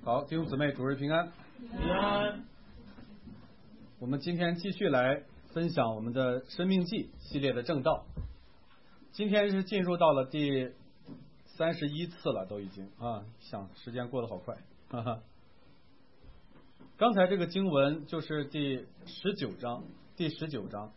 好，弟兄姊妹，主日平安。 平安。 我们今天继续来分享我们的生命记系列的正道。今天是进入到了第31次了，都已经想时间过得好快。哈哈。刚才这个经文就是第19章。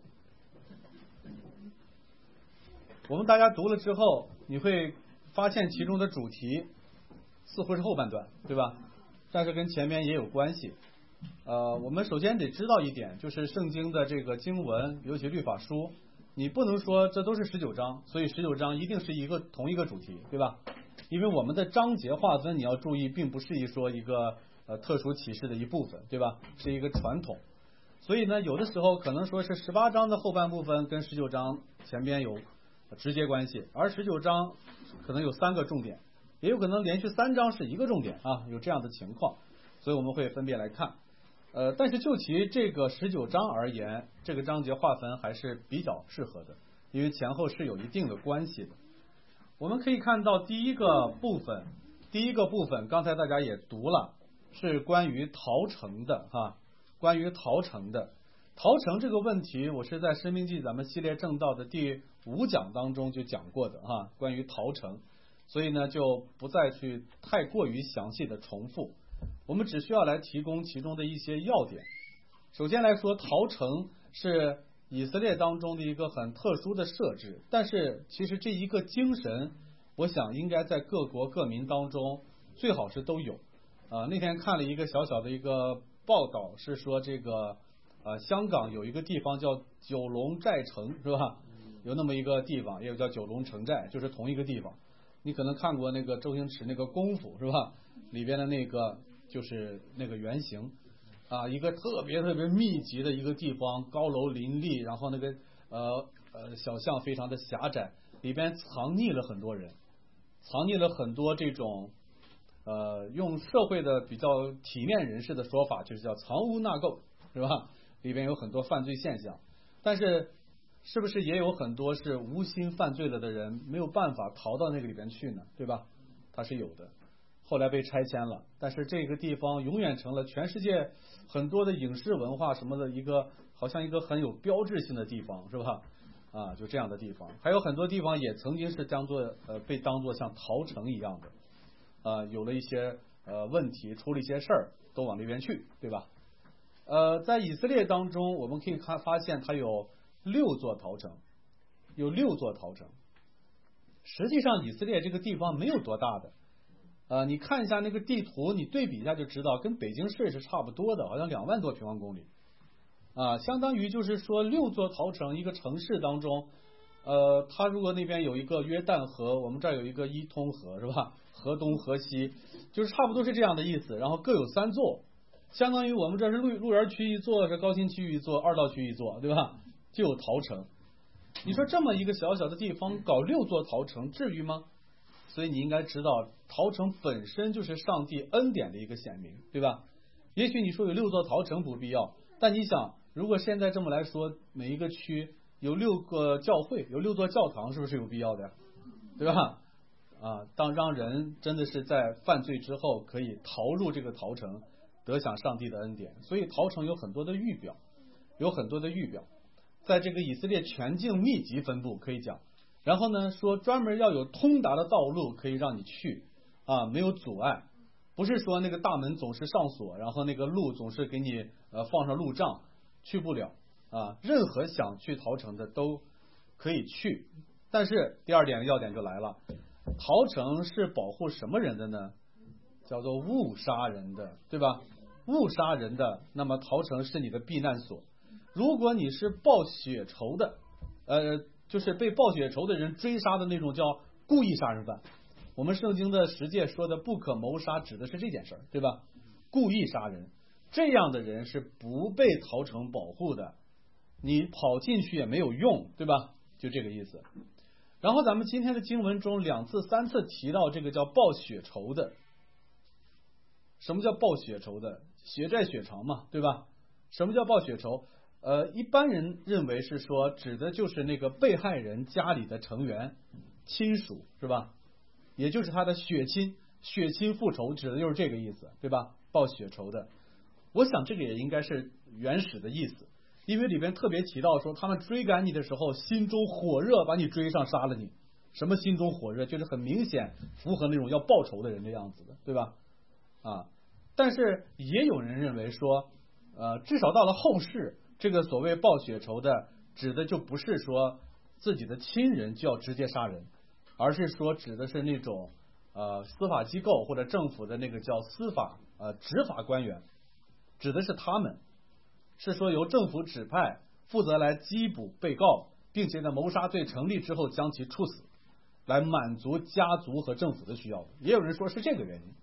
我们大家读了之后，你会发现其中的主题似乎是后半段，对吧？但是跟前面也有关系。我们首先得知道一点，就是圣经的这个经文，尤其律法书，你不能说这都是19章，所以19章一定是同一个主题，对吧？因为我们的章节划分你要注意，并不是说一个特殊启示的一部分，对吧？是一个传统。所以呢，有的时候可能说是18章的后半部分跟19章前边有直接关系，而19章可能有3个重点，也有可能连续3章是一个重点有这样的情况，所以我们会分别来看。但是就其这个19章而言，这个章节划分还是比较适合的，因为前后是有一定的关系的。我们可以看到第一个部分刚才大家也读了，是关于逃城的关于逃城这个问题，我是在生命记咱们系列正道的第5讲当中就讲过的关于逃城，所以呢就不再去太过于详细的重复，我们只需要来提供其中的一些要点。首先来说，逃城是以色列当中的一个很特殊的设置，但是其实这一个精神我想应该在各国各民当中最好是都有。那天看了一个小小的一个报道，是说这个香港有一个地方叫九龙寨城，是吧？有那么一个地方，也有叫九龙城寨，就是同一个地方。你可能看过那个周星驰那个功夫，是吧？里边的那个就是那个原型一个特别特别密集的一个地方，高楼林立，然后那个小巷非常的狭窄，里边藏匿了很多人，藏匿了很多这种用社会的比较体面人士的说法，就是叫藏污纳垢，是吧？里边有很多犯罪现象，但是是不是也有很多是无心犯罪了的人没有办法逃到那个里边去呢？对吧？它是有的，后来被拆迁了，但是这个地方永远成了全世界很多的影视文化什么的一个好像一个很有标志性的地方，是吧？就这样的地方，还有很多地方也曾经是被当作像逃城一样的，有了一些问题，出了一些事儿，都往那边去，对吧？在以色列当中，我们可以发现它有6座逃城，实际上以色列这个地方没有多大的，你看一下那个地图，你对比一下就知道，跟北京市是差不多的，好像2万多平方公里相当于就是说6座逃城，一个城市当中，它如果那边有一个约旦河，我们这儿有一个伊通河，是吧？河东河西，就是差不多是这样的意思，然后各有3座，相当于我们这是鹿园区一座，是高新区一座，二道区一座，对吧？就有逃城。你说这么一个小小的地方搞6座逃城，至于吗？所以你应该知道，逃城本身就是上帝恩典的一个显明，对吧？也许你说有6座逃城不必要，但你想，如果现在这么来说，每一个区有6个教会，有6座教堂，是不是有必要的呀？对吧？当让人真的是在犯罪之后可以逃入这个逃城，得享上帝的恩典。所以逃城有很多的预表，在这个以色列全境密集分布可以讲。然后呢，说专门要有通达的道路可以让你去没有阻碍，不是说那个大门总是上锁，然后那个路总是给你放上路障，去不了任何想去逃城的都可以去。但是第2点要点就来了，逃城是保护什么人的呢？叫做误杀人的，对吧？误杀人的，那么逃城是你的避难所。如果你是报血仇的，就是被报血仇的人追杀的那种叫故意杀人犯，我们圣经的10诫说的不可谋杀指的是这件事儿，对吧？故意杀人，这样的人是不被逃城保护的，你跑进去也没有用，对吧？就这个意思。然后咱们今天的经文中2次3次提到这个叫报血仇的。什么叫报血仇的？血债血偿嘛，对吧？什么叫报血仇？一般人认为是说指的就是那个被害人家里的成员亲属，是吧？也就是他的血亲， 血亲复仇指的就是这个意思，对吧？报血仇的，我想这个也应该是原始的意思，因为里边特别提到说，他们追赶你的时候，心中火热，把你追上杀了你。什么心中火热？就是很明显符合那种要报仇的人的样子的，对吧？但是也有人认为说，至少到了后世，这个所谓报血仇的，指的就不是说自己的亲人就要直接杀人，而是说指的是那种司法机构或者政府的那个叫司法执法官员，指的是他们，是说由政府指派负责来缉捕被告，并且在谋杀罪成立之后将其处死，来满足家族和政府的需要。也有人说是这个原因。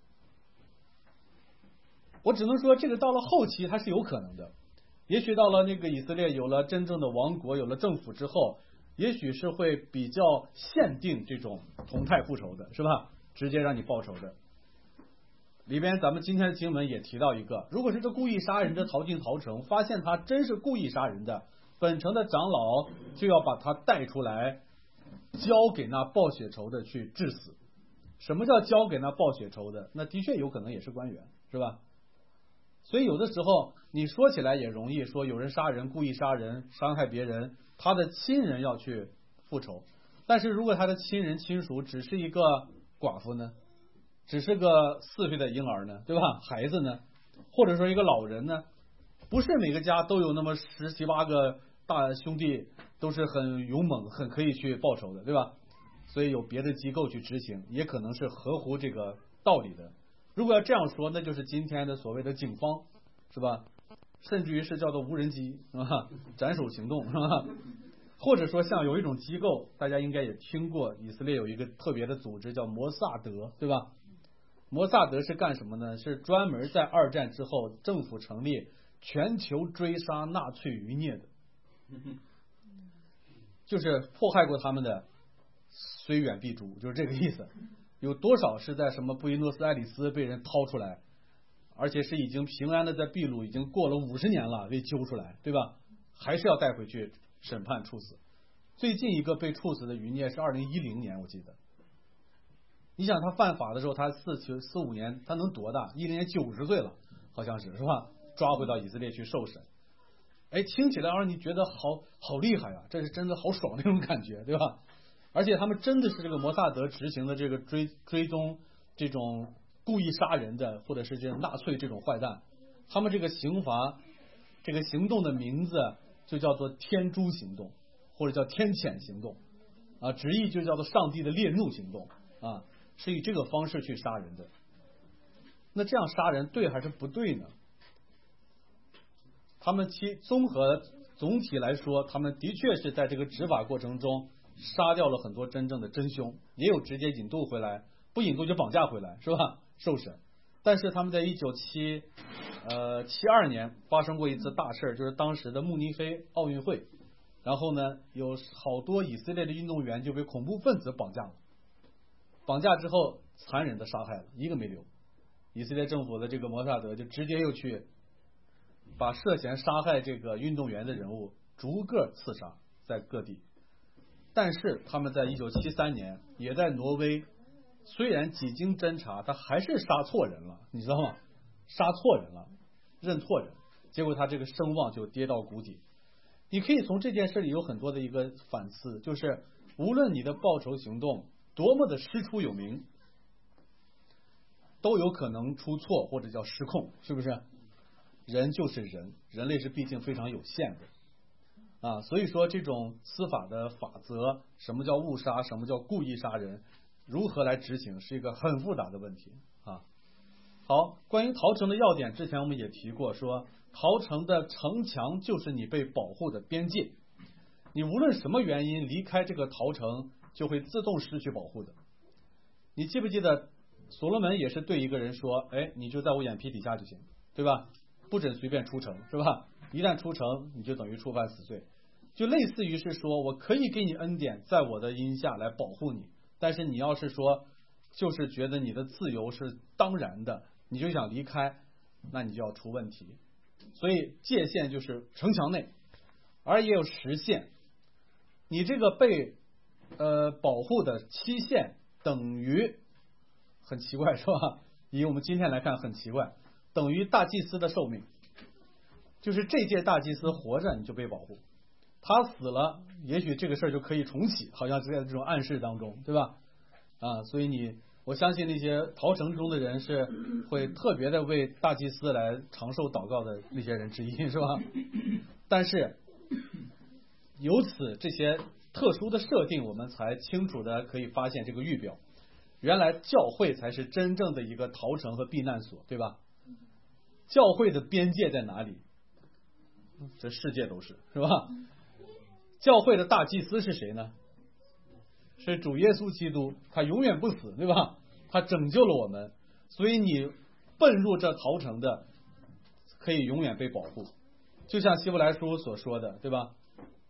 我只能说这个到了后期它是有可能的，也许到了那个以色列有了真正的王国，有了政府之后，也许是会比较限定这种同态复仇的，是吧？直接让你报仇的。里边咱们今天的经文也提到一个，如果是这故意杀人的逃进逃城，发现他真是故意杀人的，本城的长老就要把他带出来，交给那报血仇的去治死。什么叫交给那报血仇的？那的确有可能也是官员，是吧？所以有的时候你说起来也容易，说有人杀人，故意杀人，伤害别人，他的亲人要去复仇。但是如果他的亲人亲属只是一个寡妇呢，只是个4岁的婴儿呢，对吧？孩子呢，或者说一个老人呢，不是每个家都有那么10、7、8个大兄弟都是很勇猛，很可以去报仇的，对吧？所以有别的机构去执行，也可能是合乎这个道理的。如果要这样说，那就是今天的所谓的警方，是吧？甚至于是叫做无人机，是吧？斩首行动，是吧？或者说像有一种机构，大家应该也听过，以色列有一个特别的组织叫摩萨德，对吧？摩萨德是干什么呢？是专门在2战之后政府成立，全球追杀纳粹余孽的，就是迫害过他们的虽远必诛，就是这个意思。有多少是在什么布宜诺斯艾利斯被人掏出来，而且是已经平安的在秘鲁已经过了50年了被揪出来，对吧？还是要带回去审判处死。最近一个被处死的余孽是2010年，我记得。你想他犯法的时候，他45年，他能多大？10年90岁了，好像是吧？抓回到以色列去受审。哎，听起来让你觉得好厉害啊，这是真的好爽那种感觉，对吧？而且他们真的是这个摩萨德执行的这个追踪这种故意杀人的，或者是这种纳粹这种坏蛋，他们这个刑罚这个行动的名字就叫做天诛行动，或者叫天谴行动直译就叫做上帝的烈怒行动是以这个方式去杀人的。那这样杀人对还是不对呢？他们总体来说，他们的确是在这个执法过程中杀掉了很多真正的真凶，也有直接引渡回来，不引渡就绑架回来，是吧？受审。但是他们在1972年发生过一次大事，就是当时的慕尼黑奥运会，然后呢，有好多以色列的运动员就被恐怖分子绑架了，绑架之后残忍的杀害了，一个没留。以色列政府的这个摩萨德就直接又去把涉嫌杀害这个运动员的人物逐个刺杀在各地。但是他们在1973年也在挪威，虽然几经侦查，他还是杀错人了，你知道吗？杀错人了，认错人，结果他这个声望就跌到谷底。你可以从这件事里有很多的一个反思，就是无论你的报仇行动多么的师出有名，都有可能出错或者叫失控，是不是？人就是人，人类是毕竟非常有限的所以说这种司法的法则，什么叫误杀，什么叫故意杀人，如何来执行，是一个很复杂的问题好，关于逃城的要点，之前我们也提过，说逃城的城墙就是你被保护的边界，你无论什么原因离开这个逃城，就会自动失去保护的。你记不记得所罗门也是对一个人说，哎，你就在我眼皮底下就行，对吧？不准随便出城，是吧？一旦出城，你就等于触犯死罪。就类似于是说，我可以给你恩典，在我的荫下来保护你，但是你要是说就是觉得你的自由是当然的，你就想离开，那你就要出问题。所以界限就是城墙内，而也有时限，你这个被保护的期限等于很奇怪是吧？以我们今天来看很奇怪，等于大祭司的寿命，就是这届大祭司活着你就被保护，他死了，也许这个事儿就可以重启，好像是在这种暗示当中，对吧？所以我相信那些逃城中的人是会特别的为大祭司来长寿祷告的那些人之一，是吧？但是由此这些特殊的设定，我们才清楚的可以发现这个预表，原来教会才是真正的一个逃城和避难所，对吧？教会的边界在哪里？这世界都是吧？教会的大祭司是谁呢？是主耶稣基督，他永远不死，对吧？他拯救了我们，所以你奔入这逃城的可以永远被保护，就像希伯来书所说的，对吧？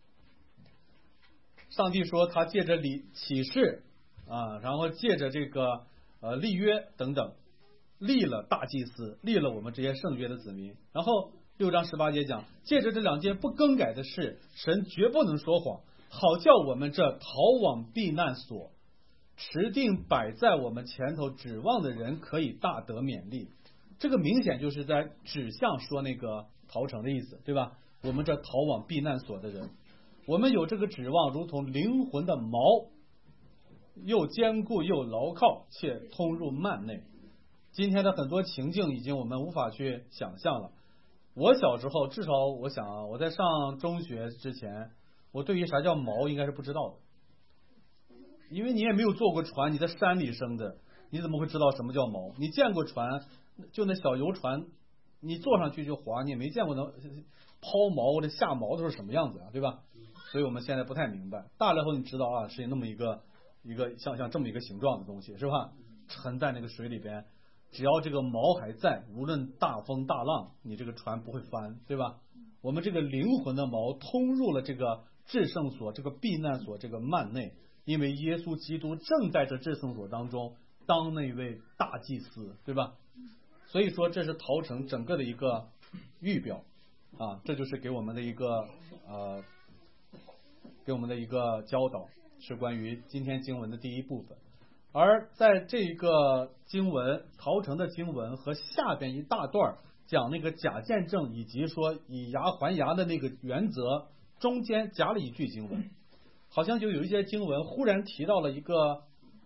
上帝说他借着启示然后借着这个立约等等，立了大祭司，立了我们这些圣约的子民。然后6章18节讲，借着这2件不更改的事，神绝不能说谎，好叫我们这逃往避难所持定摆在我们前头指望的人可以大得勉励。这个明显就是在指向说那个逃城的意思，对吧？我们这逃往避难所的人，我们有这个指望，如同灵魂的锚，又坚固又牢靠，且通入幔内。今天的很多情境已经我们无法去想象了。我小时候，至少我想我在上中学之前，我对于啥叫锚应该是不知道的，因为你也没有坐过船，你在山里生的，你怎么会知道什么叫锚？你见过船，就那小游船，你坐上去就划，你也没见过那抛锚或者下锚都是什么样子啊，对吧？所以我们现在不太明白。大了后你知道是那么一个像这么一个形状的东西，是吧？沉在那个水里边，只要这个锚还在，无论大风大浪，你这个船不会翻，对吧？我们这个灵魂的锚通入了这个至圣所，这个避难所，这个幔内，因为耶稣基督正在这至圣所当中当那位大祭司，对吧？所以说这是逃城整个的一个预表这就是给我们的一个教导，是关于今天经文的第一部分。而在这个经文逃城的经文和下边一大段讲那个假见证以及说以牙还牙的那个原则中间夹了一句经文，好像就有一些经文忽然提到了一个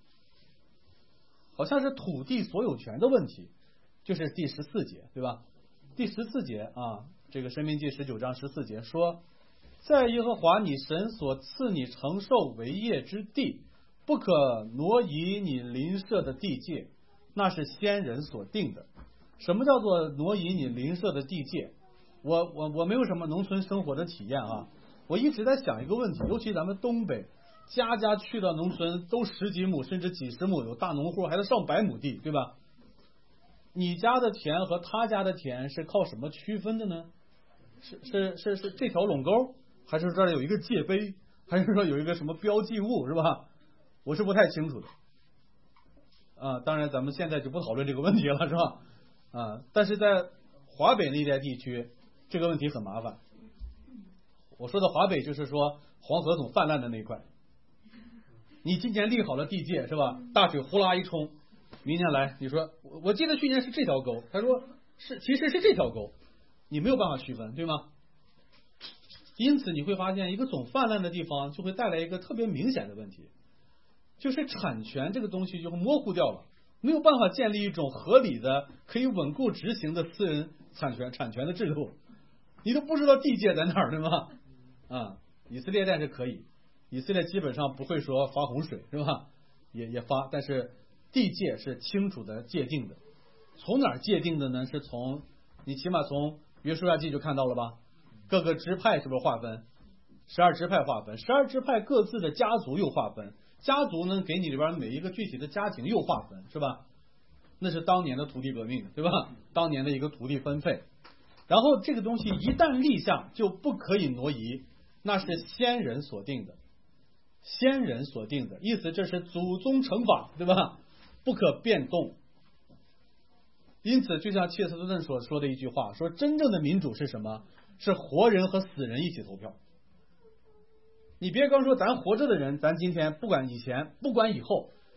好像是土地所有权的问题，就是第14节，对吧？第14节这个申命记19章14节说，在耶和华你神所赐你承受为业之地，不可挪移你邻舍的地界，那是先人所定的。什么叫做挪移你邻舍的地界？我没有什么农村生活的体验我一直在想一个问题，尤其咱们东北，家家去到农村都10几亩甚至几十亩，有大农户还得上100亩地，对吧？你家的田和他家的田是靠什么区分的呢？是这条垄沟，还是这儿有一个界碑，还是说有一个什么标记物，是吧？我是不太清楚的当然咱们现在就不讨论这个问题了，是吧？但是在华北那一带地区，这个问题很麻烦。我说的华北就是说黄河总泛滥的那一块，你今年立好了地界，是吧？大水呼啦一冲，明年来你说我记得去年是这条沟，他说其实是这条沟，你没有办法区分，对吗？因此你会发现一个总泛滥的地方就会带来一个特别明显的问题，就是产权这个东西就会模糊掉了，没有办法建立一种合理的可以稳固执行的私人产权的制度，你都不知道地界在哪儿，对吗？以色列但是可以，以色列基本上不会说发洪水，是吧？也发，但是地界是清楚的界定的。从哪儿界定的呢？是从你起码从约书亚记就看到了吧？各个支派是不是划分？12支派划分，12支派各自的家族又划分，家族呢给你里边每一个具体的家庭又划分，是吧？那是当年的土地革命，对吧？当年的一个土地分配。然后这个东西一旦立下就不可以挪移，那是先人所定的，先人所定的意思，这是祖宗惩罚，对吧？不可变动。因此就像切斯特顿所说的一句话，说真正的民主是什么？是活人和死人一起投票。你别光说咱活着的人，咱今天不管以前不管以后，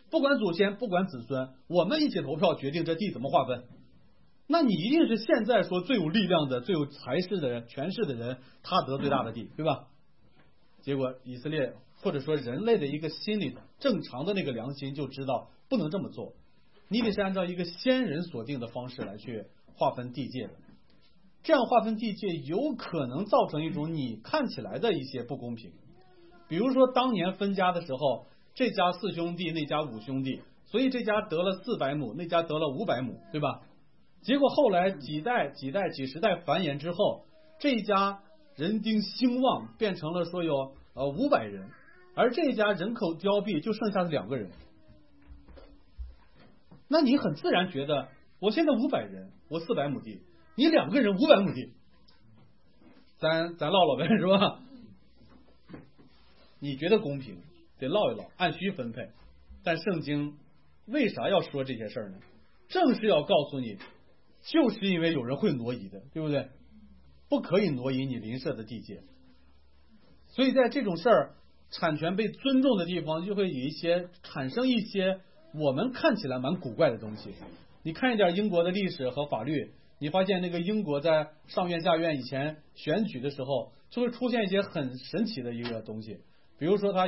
不管祖先，不管子孙，我们一起投票决定这地怎么划分。那你一定是现在说最有力量的、最有才势的人、权势的人，他得最大的地，对吧？结果以色列或者说人类的一个心理正常的那个良心就知道不能这么做，你得是按照一个先人所定的方式来去划分地界的。这样划分地界有可能造成一种你看起来的一些不公平。比如说当年分家的时候，这家4兄弟，那家5兄弟，所以这家得了400亩，那家得了500亩，对吧？结果后来几十代繁衍之后，这一家人丁兴旺，变成了说有500人，而这一家人口凋敝，就剩下2个人。那你很自然觉得，我现在500人，我400亩地，你2个人500亩地，咱唠唠呗，是吧？你觉得公平，得唠一唠，按需分配。但圣经为啥要说这些事儿呢？正是要告诉你，就是因为有人会挪移的，对不对？不可以挪移你邻舍的地界。所以在这种事儿，产权被尊重的地方，就会产生一些我们看起来蛮古怪的东西。你看一点英国的历史和法律，你发现那个英国在上院下院以前选举的时候，就会出现一些很神奇的一个东西。比如说他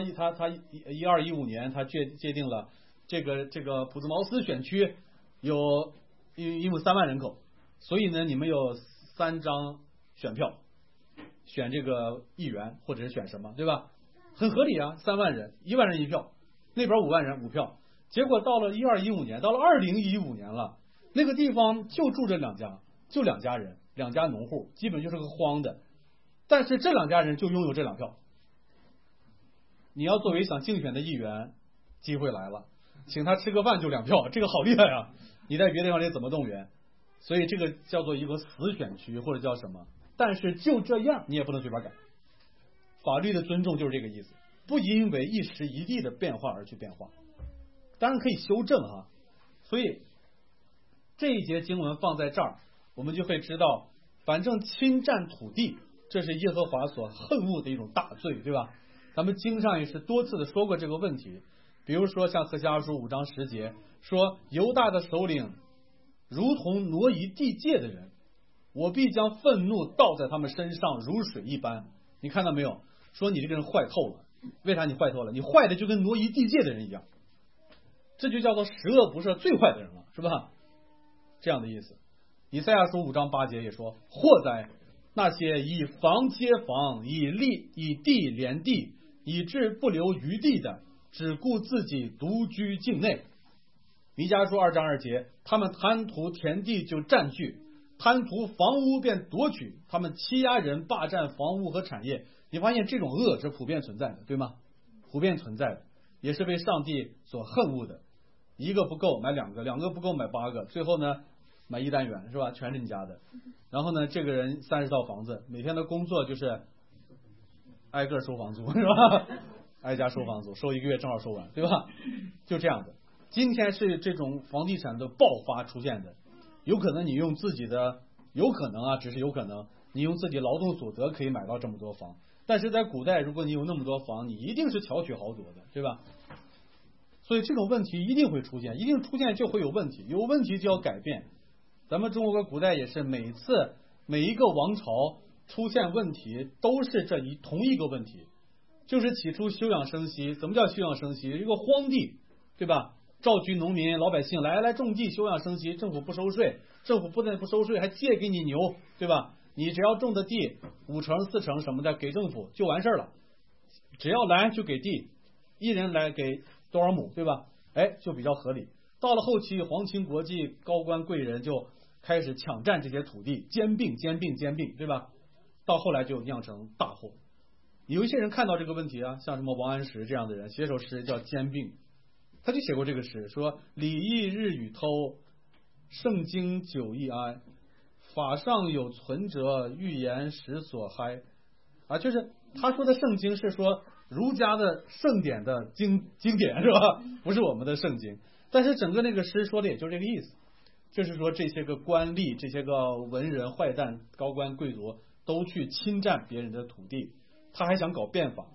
1215年他界定了这个普兹茅斯选区有因为3万人口，所以呢你们有3张选票，选这个议员或者是选什么，对吧？很合理啊，3万人1万人1票，那边5万人5票。结果到了1215年，到了2015年了，那个地方就住着2家人，2家农户，基本就是个荒的，但是这2家人就拥有这2票。你要作为想竞选的议员，机会来了，请他吃个饭就2票，这个好厉害啊！你在别的地方里怎么动员？所以这个叫做一个死选区或者叫什么？但是就这样，你也不能随便改。法律的尊重就是这个意思，不因为一时一地的变化而去变化，当然可以修正啊。所以这一节经文放在这儿，我们就会知道，反正侵占土地，这是耶和华所恨恶的一种大罪，对吧？咱们经上也是多次的说过这个问题。比如说像何西阿书5章10节说，犹大的首领如同挪移地界的人，我必将愤怒倒在他们身上，如水一般。你看到没有？说你这个人坏透了。为啥你坏透了？你坏的就跟挪移地界的人一样，这就叫做十恶不赦最坏的人了，是吧？这样的意思。以赛亚书5章8节也说，祸哉，那些以房接房，以地连地，以致不留余地的，只顾自己独居境内。弥迦书2章2节，他们贪图田地就占据，贪图房屋便夺取，他们欺压人，霸占房屋和产业。你发现这种恶是普遍存在的，对吗？普遍存在的，也是被上帝所恨恶的。1个不够买2个，2个不够买8个，最后呢买1单元，是吧？全是你家的。然后呢，这个人30套房子，每天的工作就是挨个收房租，是吧？挨家收房租，收1个月正好收完，对吧？就这样的。今天是这种房地产的爆发出现的，有可能你用自己的，有可能啊，只是有可能你用自己劳动所得可以买到这么多房，但是在古代，如果你有那么多房，你一定是巧取豪夺的，对吧？所以这种问题一定会出现，一定出现就会有问题，有问题就要改变。咱们中国古代也是每一个王朝出现问题都是同一个问题，就是起初休养生息。怎么叫休养生息？一个荒地，对吧？召集农民老百姓来种地休养生息，政府不收税，政府不但不收税还借给你牛，对吧？你只要种的地5成4成什么的给政府就完事了，只要来就给地，一人来给多少亩，对吧？就比较合理。到了后期，皇亲国戚高官贵人就开始抢占这些土地，兼并，对吧？到后来就酿成大祸。有一些人看到这个问题啊，像什么王安石这样的人，写首诗叫《兼并》，他就写过这个诗，说礼义日与偷，圣经久易哀，法上有存折，预言时所嗨。就是他说的圣经是说儒家的圣典的经典，是吧？不是我们的圣经。但是整个那个诗说的也就是这个意思，就是说这些个官吏，这些个文人坏蛋、高官贵族都去侵占别人的土地，他还想搞变法，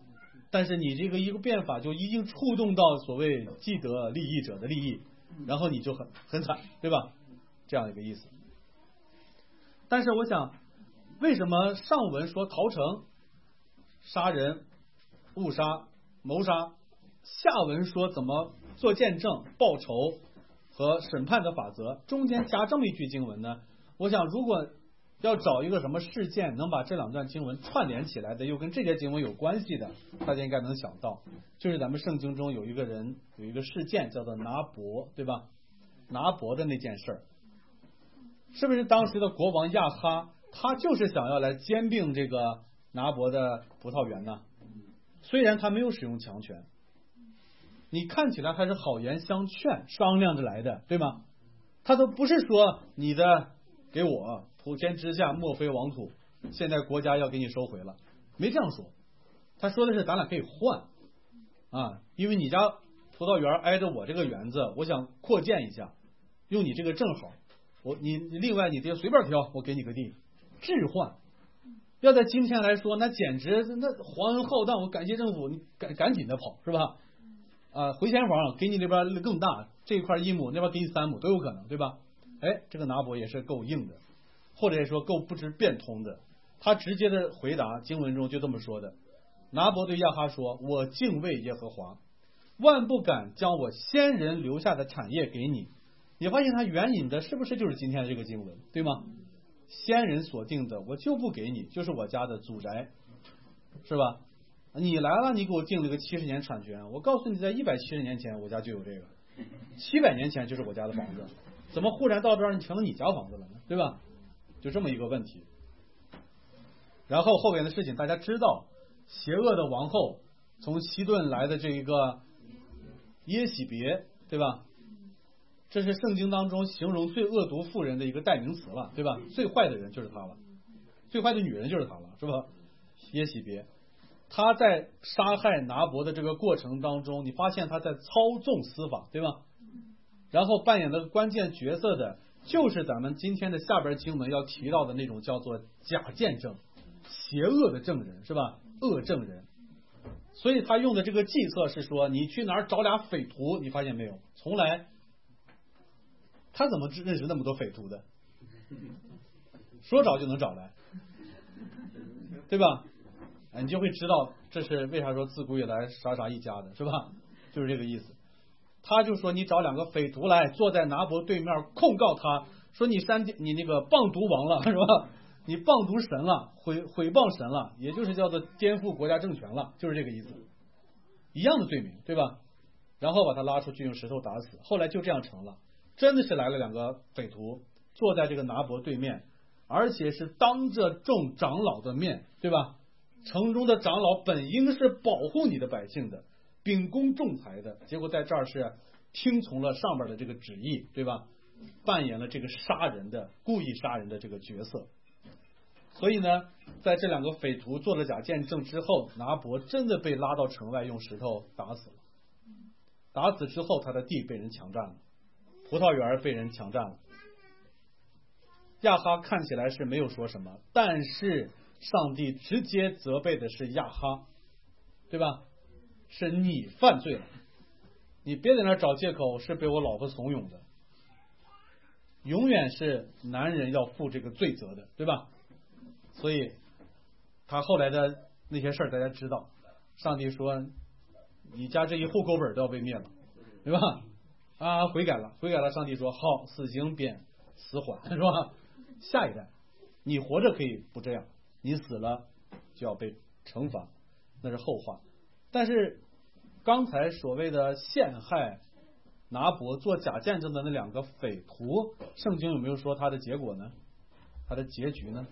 但是你这个一个变法就已经触动到所谓既得利益者的利益，然后你就很惨，对吧？这样一个意思。但是我想，为什么上文说逃城、杀人、误杀、谋杀，下文说怎么做见证、报仇和审判的法则，中间加这么一句经文呢？我想，如果要找一个什么事件能把这两段经文串联起来的，又跟这节经文有关系的，大家应该能想到，就是咱们圣经中有一个人，有一个事件叫做拿伯，对吧？拿伯的那件事儿，是不是当时的国王亚哈，他就是想要来兼并这个拿伯的葡萄园呢？虽然他没有使用强权，你看起来还是好言相劝，商量着来的，对吗？他都不是说你的给我普天之下莫非王土，现在国家要给你收回了，没这样说。他说的是咱俩可以换啊，因为你家葡萄园挨着我这个园子，我想扩建一下，用你这个正好，你另外你这随便挑，我给你个地，置换。要在今天来说，那简直那皇恩浩荡，我感谢政府，你赶紧的跑，是吧？回迁房给你那边更大，这一块1亩，那边给你3亩都有可能，对吧？哎，这个拿伯也是够硬的，或者说够不知变通的。他直接的回答，经文中就这么说的：拿伯对亚哈说，我敬畏耶和华，万不敢将我先人留下的产业给你。你发现他援引的是不是就是今天的这个经文，对吗？先人所定的我就不给你，就是我家的祖宅，是吧？你来了，你给我定了个70年产权，我告诉你，在170年前我家就有这个，700年前就是我家的房子，怎么忽然到这儿你成了你家房子了呢？对吧？就这么一个问题。然后后边的事情大家知道，邪恶的王后从西顿来的这一个耶喜别，对吧？这是圣经当中形容最恶毒妇人的一个代名词了，对吧？最坏的人就是她了，最坏的女人就是她了，是吧？耶喜别，她在杀害拿伯的这个过程当中，你发现她在操纵司法，对吧？然后扮演的关键角色的就是咱们今天的下边经文要提到的那种叫做假见证、邪恶的证人，是吧？恶证人。所以他用的这个计策是说，你去哪儿找俩匪徒，你发现没有？从来他怎么认识那么多匪徒的？说找就能找来，对吧？你就会知道这是为啥说自古以来傻一家的，是吧？就是这个意思。他就说你找2个匪徒来，坐在拿伯对面控告他，说你那个谤毒王了，是吧？你谤毒神了，毁谤神了，也就是叫做颠覆国家政权了，就是这个意思，一样的罪名，对吧？然后把他拉出去用石头打死，后来就这样成了。真的是来了2个匪徒，坐在这个拿伯对面，而且是当着众长老的面，对吧？城中的长老本应是保护你的百姓的，秉公仲裁的，结果在这儿是听从了上边的这个旨意，对吧？扮演了这个故意杀人的这个角色。所以呢，在这2个匪徒做了假见证之后，拿伯真的被拉到城外用石头打死了。打死之后，他的地被人强占了，葡萄园被人强占了。亚哈看起来是没有说什么，但是上帝直接责备的是亚哈，对吧？是你犯罪了，你别在那找借口是被我老婆怂恿的，永远是男人要负这个罪责的，对吧？所以他后来的那些事儿大家知道，上帝说你家这一户口本都要被灭了，对吧？悔改了，上帝说好，死刑免，死缓，是吧？下一代你活着可以不这样，你死了就要被惩罚，那是后话。但是刚才所谓的陷害拿伯做假见证的那2个匪徒，圣经有没有说他的结果呢？他的结局呢？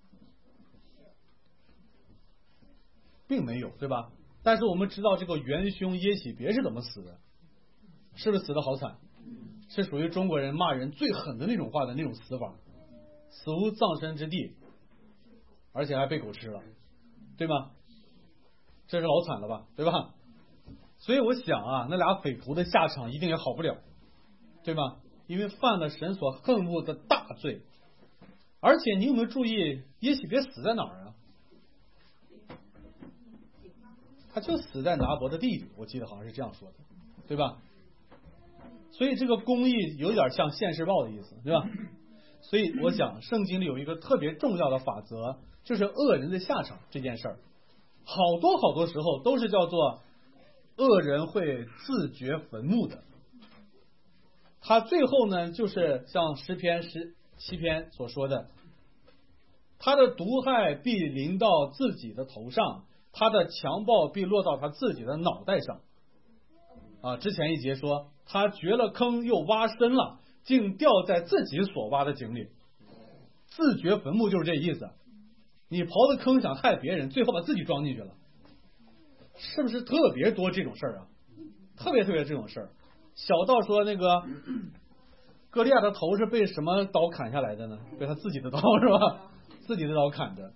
并没有，对吧？但是我们知道这个元凶耶喜别是怎么死的，是不是死的好惨？是属于中国人骂人最狠的那种话的那种死法，死无葬身之地，而且还被狗吃了，对吗？这是老惨了吧，对吧？所以我想那俩匪徒的下场一定也好不了，对吧？因为犯了神所恨恶的大罪。而且你有没有注意耶喜别死在哪儿啊？ 他就死在拿伯的地里，我记得好像是这样说的，对吧？所以这个公义有点像现世报的意思，对吧？所以我想圣经里有一个特别重要的法则，就是恶人的下场这件事儿，好多时候都是叫做恶人会自掘坟墓的。他最后呢，就是像诗篇17篇所说的，他的毒害必临到自己的头上，他的强暴必落到他自己的脑袋上。之前一节说他掘了坑又挖深了，竟掉在自己所挖的井里。自掘坟墓就是这意思，你刨的坑想害别人，最后把自己装进去了，是不是特别多这种事儿啊？特别这种事儿。小到说那个歌利亚的头是被什么刀砍下来的呢？被他自己的刀是吧？自己的刀砍的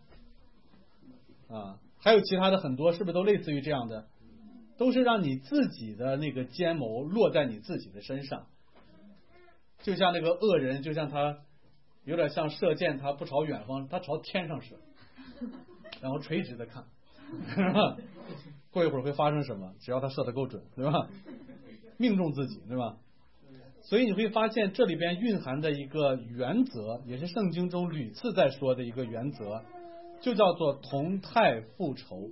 还有其他的很多，是不是都类似于这样的？都是让你自己的那个奸谋落在你自己的身上。就像那个恶人，就像他有点像射箭，他不朝远方，他朝天上射，然后垂直的看，是吧？过一会儿会发生什么？只要他射得够准，对吧？命中自己，对吧？所以你会发现这里边蕴含的一个原则，也是圣经中屡次在说的一个原则，就叫做同态复仇。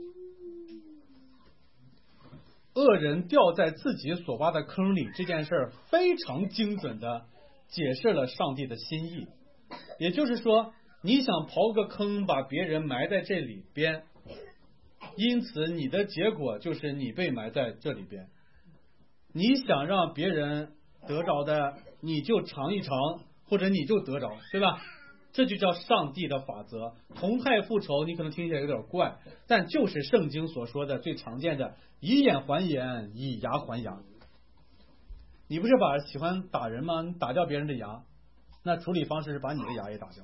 恶人掉在自己所挖的坑里这件事儿，非常精准的解释了上帝的心意。也就是说，你想刨个坑把别人埋在这里边，因此你的结果就是你被埋在这里边。你想让别人得着的，你就尝一尝，或者你就得着，对吧？这就叫上帝的法则。同态复仇，你可能听起来有点怪，但就是圣经所说的最常见的以眼还眼，以牙还牙。你不是喜欢打人吗？你打掉别人的牙，那处理方式是把你的牙也打掉，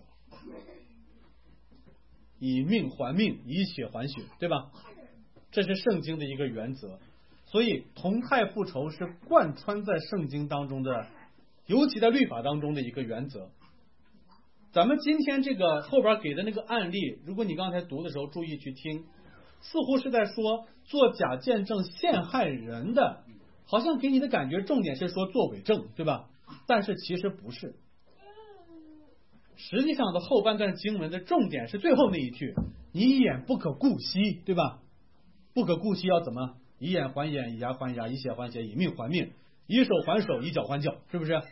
以命还命，以血还血，对吧？这是圣经的一个原则。所以同态复仇是贯穿在圣经当中的，尤其在律法当中的一个原则。咱们今天这个后边给的那个案例，如果你刚才读的时候注意去听，似乎是在说做假见证陷害人的，好像给你的感觉重点是说做伪证，对吧？但是其实不是，实际上的后半段经文的重点是最后那一句，你一眼不可顾惜，对吧？不可顾惜要怎么？以眼还眼，以牙还牙，以血还血，以命还命，以手还手，以脚还脚，是不是？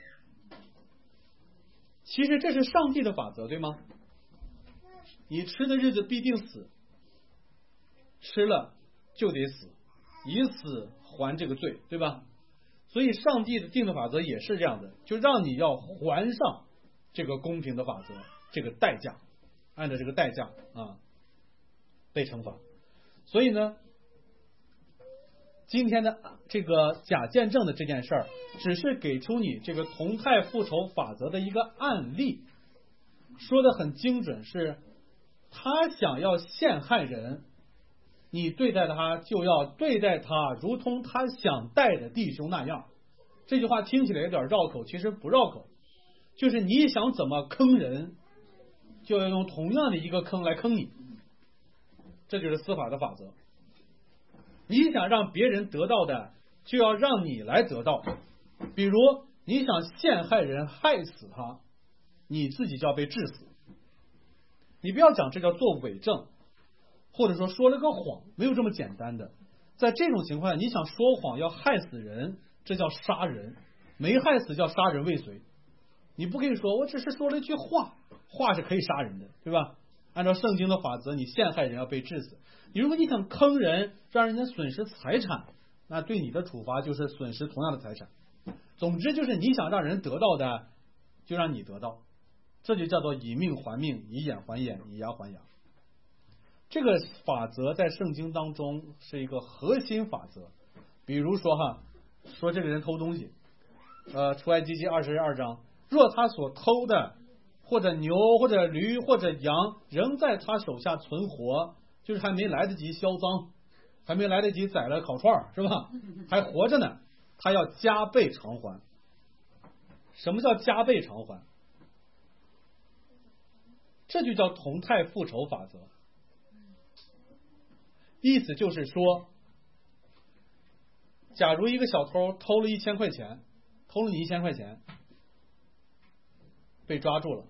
其实这是上帝的法则，对吗？你吃的日子必定死，吃了就得死，以死还这个罪，对吧？所以上帝的定的法则也是这样的，就让你要还上这个公平的法则，这个代价，按照这个代价被惩罚。所以呢，今天的这个假见证的这件事儿，只是给出你这个同态复仇法则的一个案例，说的很精准，是他想要陷害人，你对待他就要对待他如同他想待的弟兄那样。这句话听起来有点绕口，其实不绕口，就是你想怎么坑人，就要用同样的一个坑来坑你，这就是司法的法则。你想让别人得到的，就要让你来得到。比如你想陷害人害死他，你自己就要被治死。你不要讲这叫做伪证，或者说了个谎，没有这么简单的。在这种情况下，你想说谎要害死人，这叫杀人，没害死叫杀人未遂。你不可以说我只是说了一句话，话是可以杀人的，对吧？按照圣经的法则，你陷害人要被治死。如果你想坑人，让人家损失财产，那对你的处罚就是损失同样的财产。总之就是你想让人得到的，就让你得到，这就叫做以命还命，以眼还眼，以牙还牙。这个法则在圣经当中是一个核心法则。比如说说这个人偷东西，出埃及记22章，若他所偷的或者牛或者驴或者羊仍在他手下存活，就是还没来得及销赃，还没来得及宰了烤串，是吧？还活着呢，他要加倍偿还。什么叫加倍偿还？这就叫同态复仇法则。 意思就是说，假如一个小偷偷了1000块钱，偷了你1000块钱，被抓住了，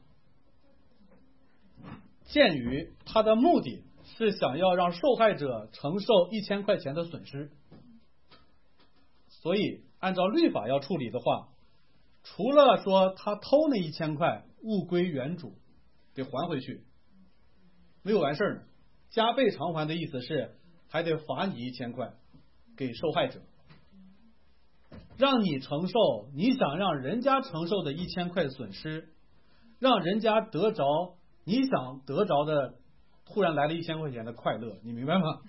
鉴于他的目的是想要让受害者承受1000块钱的损失，所以按照律法要处理的话，除了说他偷那1000块物归原主得还回去，没有完事呢，加倍偿还的意思是还得罚你1000块给受害者，让你承受你想让人家承受的1000块损失，让人家得着你想得着的突然来了1000块钱的快乐，你明白吗？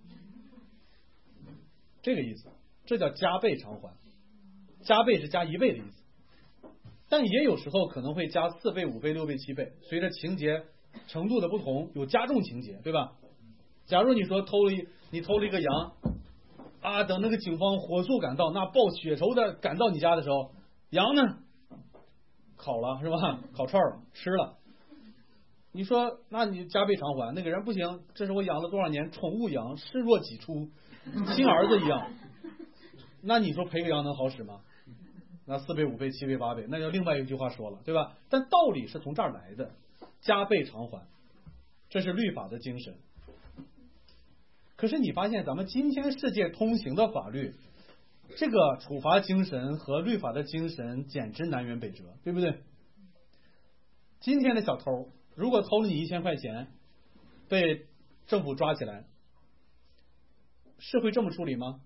这个意思，这叫加倍偿还。加倍是加1倍的意思，但也有时候可能会加4倍、5倍、6倍、7倍，随着情节程度的不同有加重情节，对吧？假如你说你偷了一个羊啊，等那个警方火速赶到，那报血仇的赶到你家的时候，羊呢烤了是吧？烤串了吃了，你说那你加倍偿还，那个人不行，这是我养了多少年宠物羊，视若己出，亲儿子一样，那你说赔个羊能好使吗？那4倍、5倍、7倍、8倍，那就另外一句话说了，对吧？但道理是从这儿来的，加倍偿还，这是律法的精神。可是你发现咱们今天世界通行的法律，这个处罚精神和律法的精神简直南辕北辙，对不对？今天的小偷如果偷了你1000块钱，被政府抓起来，是会这么处理吗？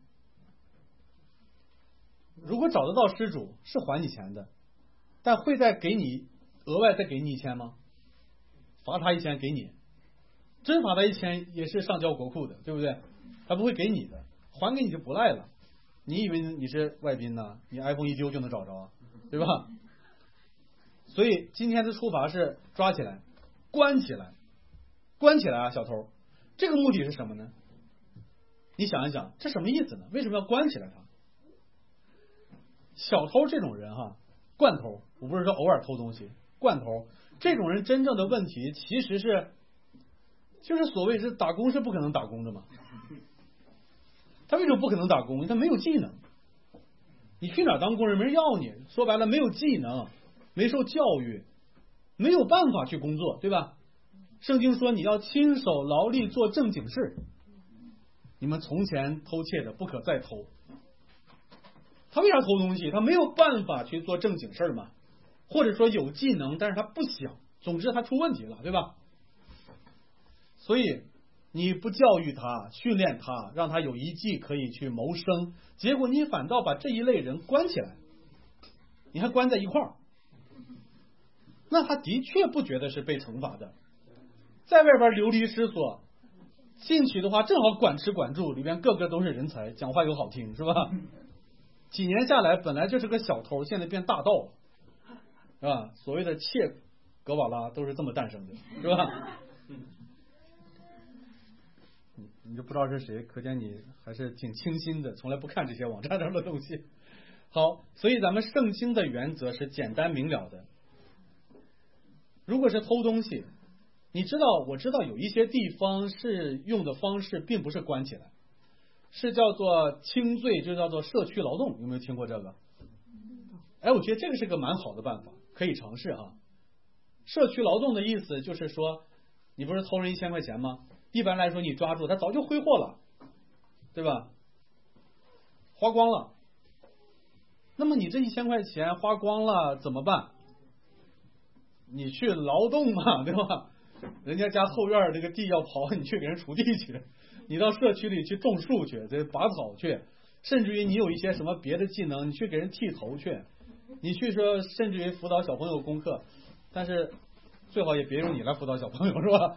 如果找得到失主，是还你钱的，但会再给你额外再给你1000吗？罚他1000给你，真罚他1000也是上交国库的，对不对？他不会给你的，还给你就不赖了。你以为你是外宾呢？你 iPhone 一丢就能找着啊，对吧？所以今天的处罚是抓起来，关起来，关起来啊，小偷。这个目的是什么呢？你想一想，这什么意思呢？为什么要关起来他？小偷这种人哈，惯偷，我不是说偶尔偷东西，惯偷这种人真正的问题其实是，就是所谓是打工是不可能打工的嘛。他为什么不可能打工？他没有技能。你去哪当工人没人要你，说白了没有技能，没受教育，没有办法去工作，对吧？圣经说你要亲手劳力做正经事，你们从前偷窃的不可再偷。他为啥偷东西？他没有办法去做正经事嘛，或者说有技能，但是他不想，总之他出问题了，对吧？所以你不教育他，训练他，让他有一技可以去谋生，结果你反倒把这一类人关起来，你还关在一块儿，那他的确不觉得是被惩罚的，在外边流离失所，进去的话正好管吃管住，里面个个都是人才，讲话又好听，是吧？几年下来，本来就是个小偷，现在变大盗了，是吧？所谓的切格瓦拉都是这么诞生的，是吧？你就不知道是谁，可见你还是挺清新的，从来不看这些网站上的东西。好，所以咱们圣经的原则是简单明了的。如果是偷东西，我知道有一些地方是用的方式并不是关起来，是叫做轻罪，就叫做社区劳动，有没有听过这个？我觉得这个是个蛮好的办法，可以尝试啊。社区劳动的意思就是说，你不是偷人1000块钱吗？一般来说你抓住他早就挥霍了，对吧？花光了。那么你这1000块钱花光了怎么办？你去劳动嘛，对吧？人家家后院这个地要刨，你去给人锄地去，你到社区里去种树去，这拔草去，甚至于你有一些什么别的技能，你去给人剃头去，你去说甚至于辅导小朋友功课，但是最好也别用你来辅导小朋友，是吧？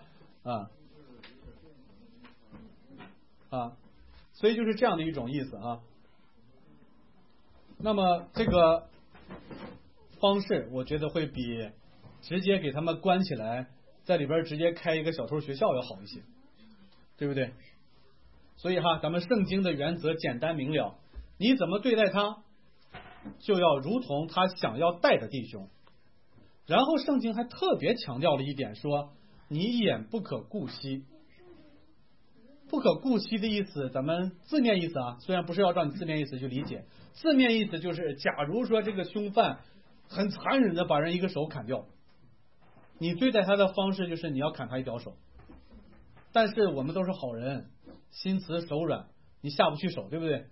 所以就是这样的一种意思啊。那么这个方式，我觉得会比直接给他们关起来，在里边直接开一个小偷学校要好一些，对不对？所以咱们圣经的原则简单明了，你怎么对待他，就要如同他想要待的弟兄。然后圣经还特别强调了一点，说你一眼不可顾惜。 不可顾惜的意思，咱们字面意思啊，虽然不是要照你字面意思去理解，字面意思就是，假如说这个凶犯很残忍的把人一个手砍掉，你对待他的方式就是你要砍他一条手。但是我们都是好人，心慈手软，你下不去手，对不对？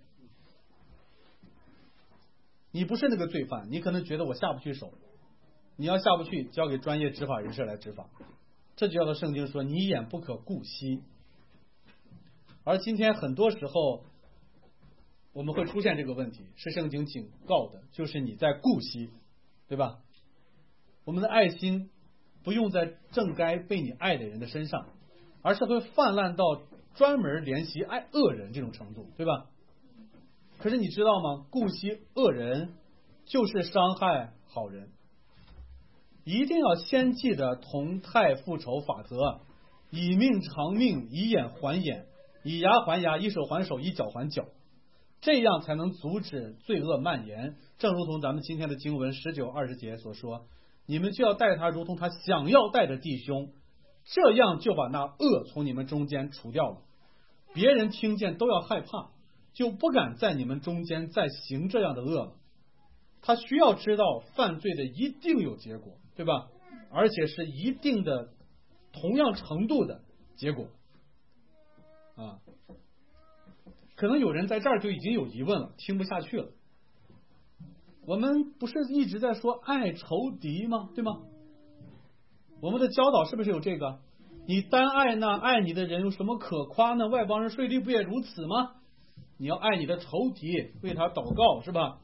你不是那个罪犯，你可能觉得我下不去手，你要下不去，交给专业执法人士来执法。这就叫做圣经说你眼不可顾惜。而今天很多时候我们会出现这个问题，是圣经警告的，就是你在顾惜，对吧？我们的爱心不用在正该被你爱的人的身上，而是会泛滥到专门怜惜爱恶人这种程度，对吧？可是你知道吗？顾惜恶人就是伤害好人。一定要先记得同态复仇法则，以命偿命，以眼还眼，以牙还牙，以手还手，以脚还脚，这样才能阻止罪恶蔓延。正如同咱们今天的经文19、20节所说，你们就要待他如同他想要待的弟兄，这样就把那恶从你们中间除掉了。别人听见都要害怕，就不敢在你们中间再行这样的恶了。他需要知道犯罪的一定有结果，对吧？而且是一定的同样程度的结果啊。可能有人在这儿就已经有疑问了，听不下去了。我们不是一直在说爱仇敌吗？对吗？我们的教导是不是有这个？你单爱那爱你的人有什么可夸呢？外邦人税吏不也如此吗？你要爱你的仇敌，为他祷告，是吧？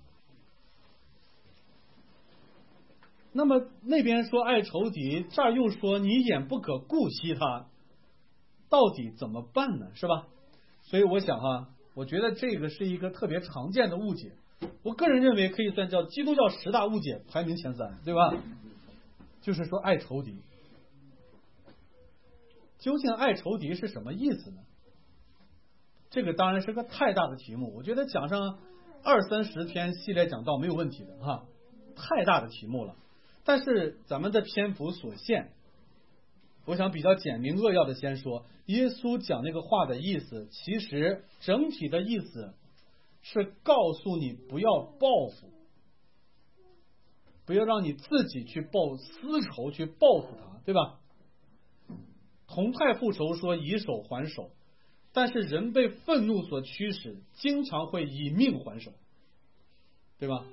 那么那边说爱仇敌，这儿又说你眼不可顾惜他，到底怎么办呢？是吧？所以我想我觉得这个是一个特别常见的误解，我个人认为可以算叫基督教10大误解排名前3，对吧？就是说爱仇敌，究竟爱仇敌是什么意思呢？这个当然是个太大的题目，我觉得讲上20-30篇系列讲道没有问题的太大的题目了。但是咱们的篇幅所限，我想比较简明扼要的先说，耶稣讲那个话的意思，其实整体的意思是告诉你不要报复，不要让你自己去私仇去报复他，对吧？同态复仇说以手还手，但是人被愤怒所驱使，经常会以命还手，对吧？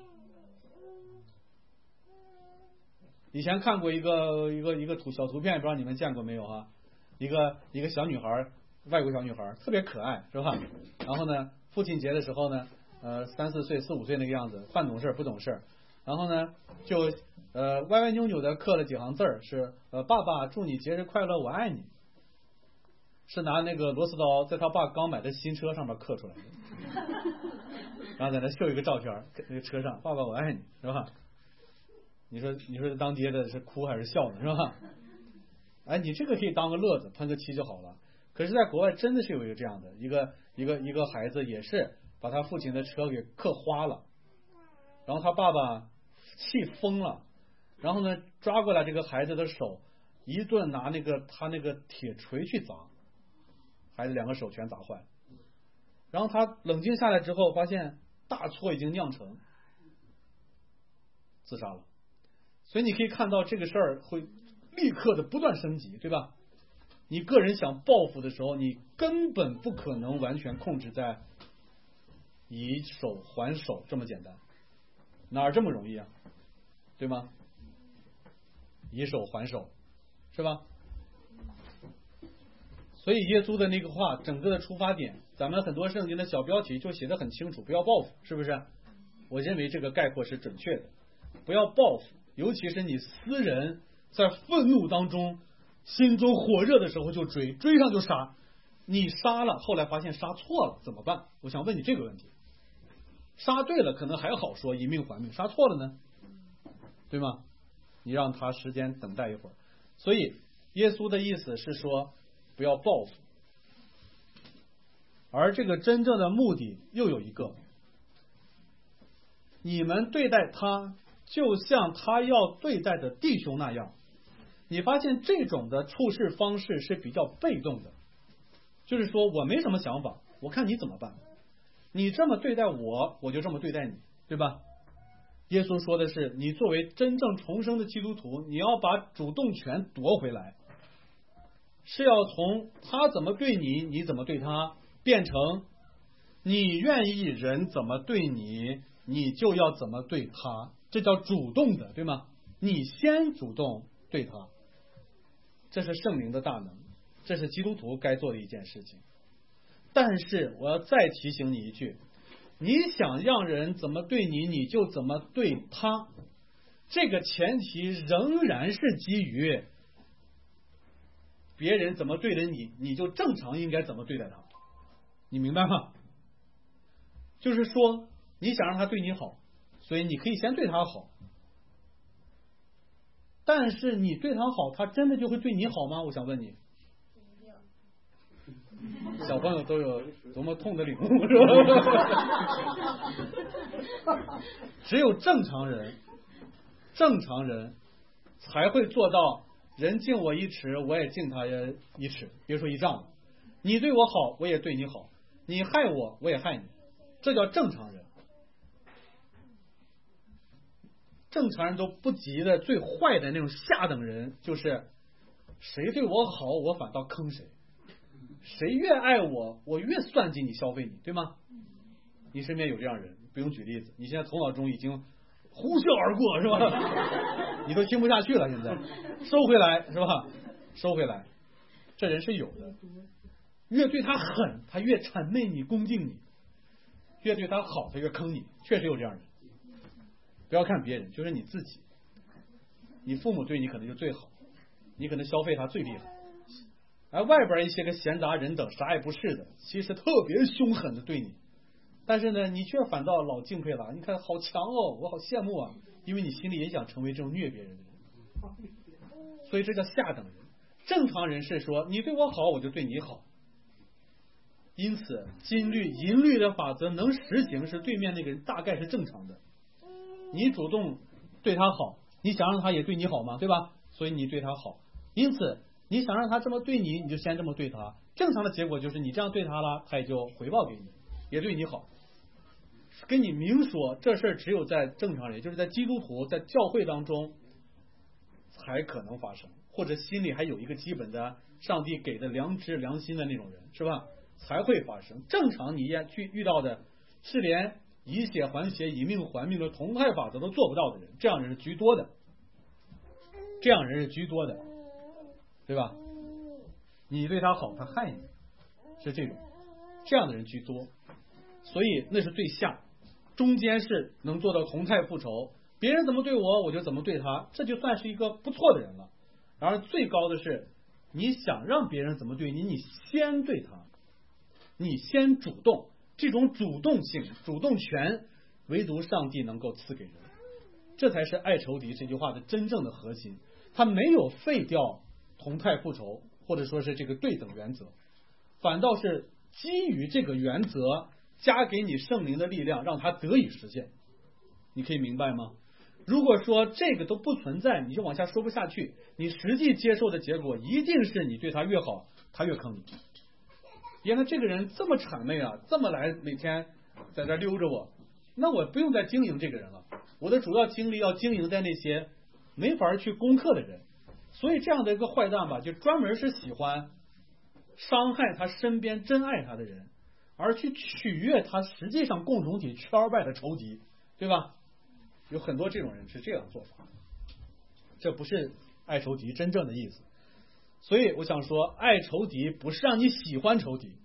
以前看过一个小图片，不知道你们见过没有一个小女孩，外国小女孩，特别可爱，是吧？然后呢，父亲节的时候呢，3、4岁、4、5岁那个样子，半懂事不懂事，然后呢就歪歪扭扭的刻了几行字是爸爸祝你节日快乐，我爱你，是拿那个螺丝刀在他爸刚买的新车上面刻出来的，然后在那绣一个照片，那个车上爸爸我爱你，是吧？你说当爹的是哭还是笑呢，是吧？哎，你这个可以当个乐子，喷个漆就好了。可是，在国外真的是有一个这样的一个孩子，也是把他父亲的车给刻花了，然后他爸爸气疯了，然后呢抓过来这个孩子的手，一顿拿他那个铁锤去砸，孩子2个手全砸坏。然后他冷静下来之后，发现大错已经酿成，自杀了。所以你可以看到这个事儿会立刻的不断升级，对吧？你个人想报复的时候，你根本不可能完全控制在以手还手这么简单，哪这么容易啊？对吗？以手还手，是吧？所以耶稣的那个话，整个的出发点，咱们很多圣经的小标题就写得很清楚，不要报复，是不是？我认为这个概括是准确的，不要报复。尤其是你私人在愤怒当中心中火热的时候就追上就杀，你杀了后来发现杀错了怎么办？我想问你这个问题。杀对了可能还好说以命还命，杀错了呢，对吗？你让他时间等待一会儿。所以耶稣的意思是说不要报复，而这个真正的目的又有一个，你们对待他就像他要对待的弟兄那样。你发现这种的处事方式是比较被动的， 就是说我没什么想法，我看你怎么办。你这么对待我，我就这么对待你，对吧？耶稣说的是，你作为真正重生的基督徒，你要把主动权夺回来，是要从他怎么对你，你怎么对他，变成你愿意人怎么对你，你就要怎么对他，这叫主动的，对吗？你先主动对他，这是圣灵的大能，这是基督徒该做的一件事情。但是我要再提醒你一句，你想让人怎么对你，你就怎么对他，这个前提仍然是基于别人怎么对待你，你就正常应该怎么对待他，你明白吗？就是说你想让他对你好，所以你可以先对他好，但是你对他好，他真的就会对你好吗？我想问你，小朋友都有多么痛的领悟，是吧？只有正常人才会做到人敬我一尺，我也敬他一尺，别说一丈了。你对我好，我也对你好；你害我，我也害你，这叫正常人。正常人都不及的最坏的那种下等人，就是谁对我好，我反倒坑谁；谁越爱我，我越算计你，消费你，对吗？你身边有这样人，不用举例子，你现在头脑中已经呼啸而过，是吧？你都听不下去了，现在收回来，是吧？收回来，这人是有的。越对他狠，他越谄媚你，恭敬你；越对他好，他越坑你。确实有这样人。不要看别人，就是你自己。你父母对你可能就最好，你可能消费他最厉害。而外边一些个闲杂人等，啥也不是的，其实特别凶狠的对你，但是呢，你却反倒老敬佩了。你看好强哦，我好羡慕啊，因为你心里也想成为这种虐别人的人，所以这叫下等人。正常人是说，你对我好，我就对你好。因此，金律、银律的法则能实行，是对面那个人大概是正常的。你主动对他好，你想让他也对你好吗？对吧？所以你对他好，因此你想让他这么对你，你就先这么对他。正常的结果就是你这样对他了，他也就回报给你，也对你好。跟你明说，这事儿只有在正常人，就是在基督徒、在教会当中才可能发生，或者心里还有一个基本的上帝给的良知、良心的那种人，是吧？才会发生。正常你也去遇到的是连以血还血、以命还命的同态法则都做不到的人，这样人是居多的，对吧？你对他好，他害你，是这样的人居多，所以那是最下。中间是能做到同态复仇，别人怎么对我，我就怎么对他，这就算是一个不错的人了。然而最高的是，你想让别人怎么对你，你先对他，你先主动。这种主动性、主动权，唯独上帝能够赐给人，这才是爱仇敌这句话的真正的核心。他没有废掉同态复仇，或者说是这个对等原则，反倒是基于这个原则加给你圣灵的力量，让它得以实现。你可以明白吗？如果说这个都不存在，你就往下说不下去。你实际接受的结果一定是你对他越好，他越坑你。原来这个人这么谄媚啊，这么来每天在这溜着我，那我不用再经营这个人了。我的主要精力要经营在那些没法去攻克的人。所以这样的一个坏蛋吧，就专门是喜欢伤害他身边真爱他的人，而去取悦他实际上共同体圈外的仇敌，对吧？有很多这种人是这样做法，这不是爱仇敌真正的意思。所以我想说，爱仇敌不是让你喜欢仇敌，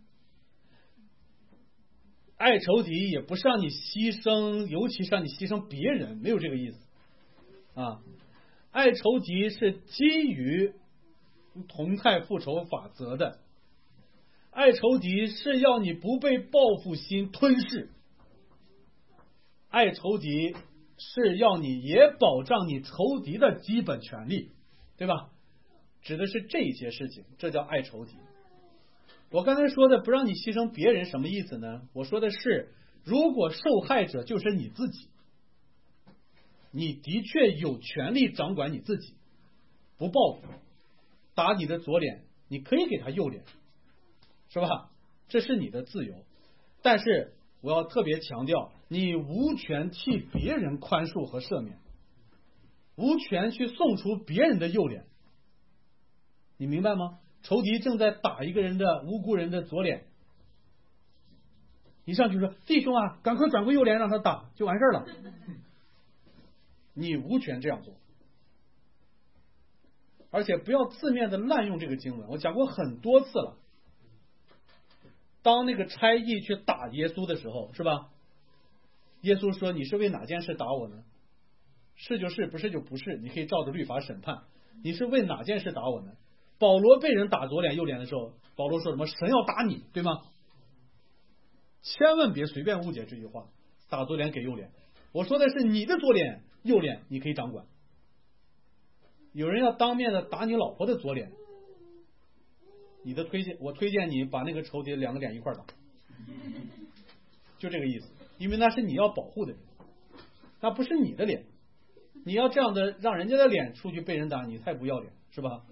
爱仇敌也不是让你牺牲，尤其是让你牺牲别人，没有这个意思啊。爱仇敌是基于同态复仇法则的，爱仇敌是要你不被报复心吞噬，爱仇敌是要你也保障你仇敌的基本权利，对吧？指的是这些事情，这叫爱仇敌。我刚才说的不让你牺牲别人什么意思呢？我说的是，如果受害者就是你自己，你的确有权利掌管你自己，不报复，打你的左脸，你可以给他右脸， 是吧？这是你的自由，但是我要特别强调，你无权替别人宽恕和赦免，无权去送出别人的右脸，你明白吗？仇敌正在打一个人的无辜人的左脸，你上去说弟兄啊，赶快转过右脸让他打就完事了，你无权这样做。而且不要字面的滥用这个经文，我讲过很多次了。当那个差役去打耶稣的时候，是吧？耶稣说你是为哪件事打我呢？是就是，不是就不是，你可以照着律法审判。你是为哪件事打我呢？保罗被人打左脸右脸的时候，保罗说什么？神要打你，对吗？千万别随便误解这句话，打左脸给右脸。我说的是你的左脸右脸你可以掌管。有人要当面的打你老婆的左脸，我推荐你把那个仇敌两个脸一块打，就这个意思。因为那是你要保护的人，那不是你的脸。你要这样的让人家的脸出去被人打，你太不要脸，是吧？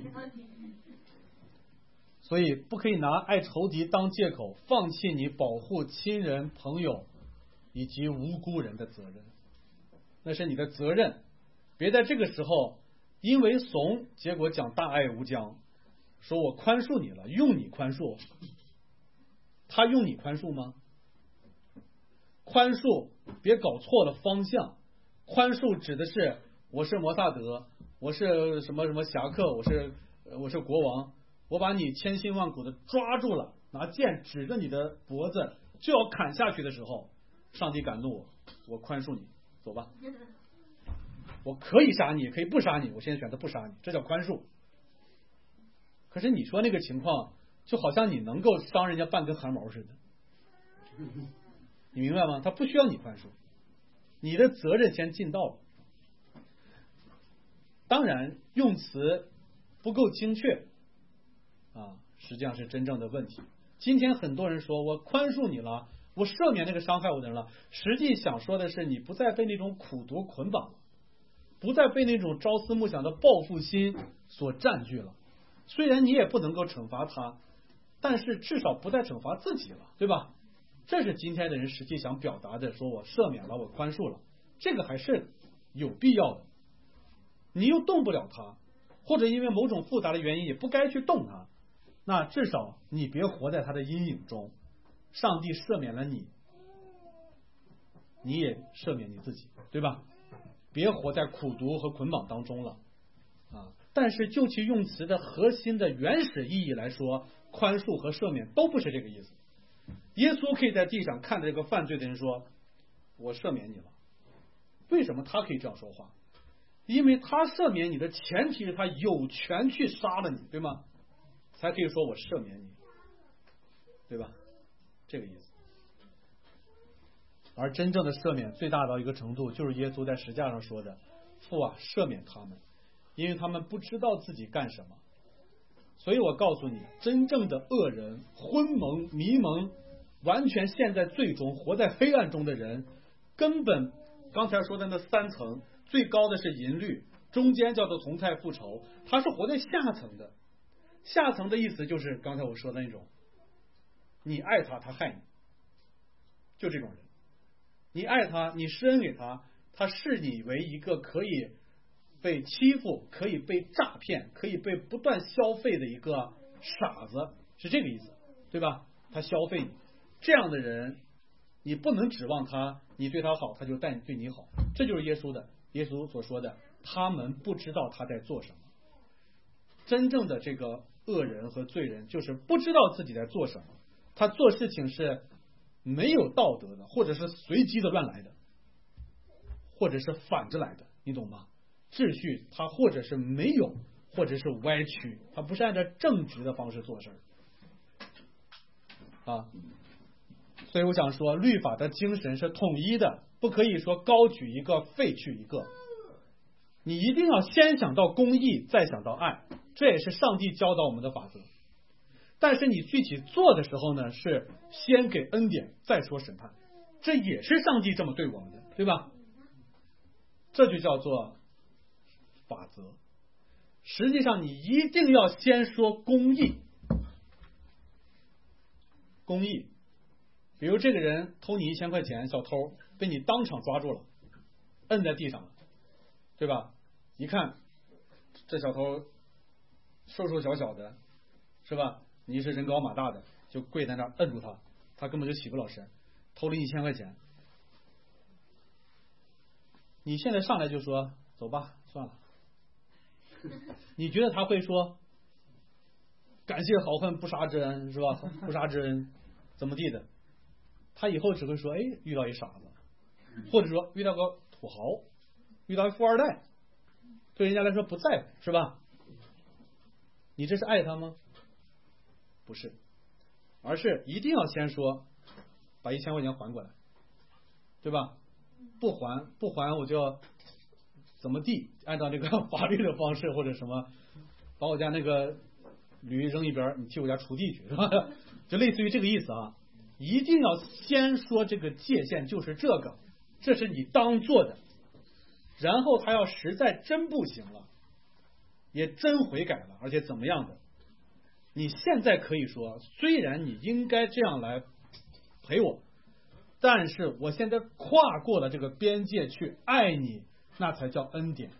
所以不可以拿爱仇敌当借口，放弃你保护亲人、朋友以及无辜人的责任，那是你的责任。别在这个时候因为怂，结果讲大爱无疆，说我宽恕你了，用你宽恕，他用你宽恕吗？宽恕别搞错了方向，宽恕指的是我是摩萨德，我是什么什么侠客，我是国王，我把你千辛万苦的抓住了，拿剑指着你的脖子就要砍下去的时候，上帝敢怒我宽恕你，走吧。我可以杀你，也可以不杀你，我现在选择不杀你，这叫宽恕。可是你说那个情况，就好像你能够伤人家半根汗毛似的，你明白吗？他不需要你宽恕，你的责任先尽到了。当然，用词不够精确实际上是真正的问题。今天很多人说我宽恕你了，我赦免那个伤害我的人了，实际想说的是你不再被那种苦毒捆绑了，不再被那种朝思暮想的报复心所占据了。虽然你也不能够惩罚他，但是至少不再惩罚自己了，对吧？这是今天的人实际想表达的，说我赦免了，我宽恕了，这个还是有必要的。你又动不了他，或者因为某种复杂的原因也不该去动他，那至少你别活在他的阴影中。上帝赦免了你，你也赦免你自己，对吧？别活在苦毒和捆绑当中了但是就其用词的核心的原始意义来说，宽恕和赦免都不是这个意思。耶稣可以在地上看着这个犯罪的人说我赦免你了。为什么他可以这样说话？因为他赦免你的前提是他有权去杀了你，对吗？才可以说我赦免你，对吧？这个意思。而真正的赦免最大到一个程度，就是耶稣在十字架上说的，父啊，赦免他们，因为他们不知道自己干什么。所以我告诉你，真正的恶人、昏蒙、迷蒙，完全陷在罪中，活在黑暗中的人，根本刚才说的那三层，最高的是淫律，中间叫做同态复仇，他是活在下层的。下层的意思就是刚才我说的那种，你爱他，他害你，就这种人。你爱他，你施恩给他，他视你为一个可以被欺负、可以被诈骗、可以被不断消费的一个傻子，是这个意思，对吧？他消费你，这样的人你不能指望他，你对他好他就对你好，这就是耶稣所说的，他们不知道他在做什么。真正的这个恶人和罪人就是不知道自己在做什么，他做事情是没有道德的，或者是随机的乱来的，或者是反着来的，你懂吗？秩序他或者是没有，或者是歪曲，他不是按照正直的方式做事所以我想说，律法的精神是统一的，不可以说高举一个废去一个，你一定要先想到公义，再想到爱，这也是上帝教导我们的法则。但是你具体做的时候呢，是先给恩典，再说审判，这也是上帝这么对我们的，对吧？这就叫做法则。实际上你一定要先说公义， 公义。比如这个人偷你1000块钱，小偷被你当场抓住了，摁在地上了，对吧？一看这小偷瘦瘦小小的，是吧？你是人高马大的，就跪在那儿摁住他，他根本就起不了身，偷了1000块钱。你现在上来就说走吧，算了，你觉得他会说感谢好汉不杀之恩，是吧？不杀之恩怎么地的？他以后只会说，哎，遇到一傻子，或者说遇到个土豪，遇到一富二代，对人家来说不在乎，是吧？你这是爱他吗？不是，而是一定要先说把1000块钱还过来，对吧？不还我就要怎么地，按照这个法律的方式或者什么，把我家那个驴扔一边，你替我家锄地去，是吧？就类似于这个意思啊。一定要先说这个界限就是这个，这是你当做的，然后他要实在真不行了，也真悔改了，而且怎么样的，你现在可以说，虽然你应该这样来陪我，但是我现在跨过了这个边界去爱你，那才叫恩典。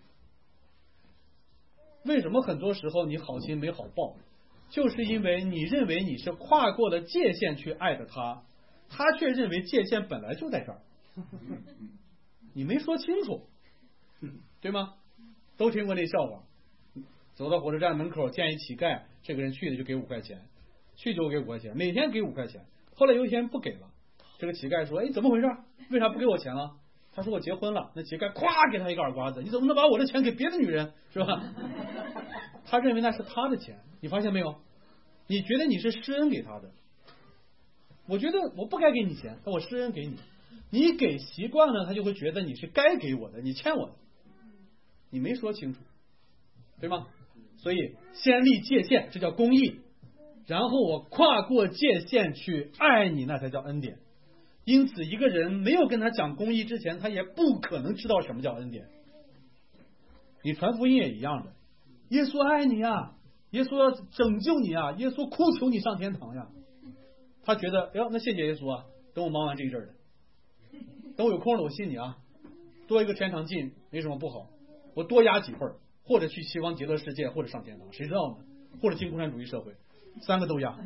为什么很多时候你好心没好报？就是因为你认为你是跨过了界限去爱的他，他却认为界限本来就在这儿，你没说清楚，对吗？都听过那笑话，走到火车站门口见一乞丐，这个人去的就给5块钱，去就给5块钱，每天给5块钱，后来有一天不给了，这个乞丐说，哎，怎么回事？为啥不给我钱了？他说我结婚了。那乞丐咵给他一个耳刮子，你怎么能把我的钱给别的女人，是吧？他认为那是他的钱，你发现没有？你觉得你是施恩给他的，我觉得我不该给你钱，但我施恩给你，你给习惯了，他就会觉得你是该给我的，你欠我的，你没说清楚，对吗？所以先立界限，这叫公义，然后我跨过界限去爱你，那才叫恩典。因此一个人没有跟他讲公义之前，他也不可能知道什么叫恩典。你传福音也一样的，耶稣爱你啊，耶稣要拯救你啊，耶稣哭求你上天堂呀。他觉得，哎呦，那谢谢耶稣啊，等我忙完这一阵的，等我有空了我信你啊，多一个天堂进没什么不好，我多压几份，或者去西方极乐世界，或者上天堂，谁知道呢？或者进共产主义社会，3个都压。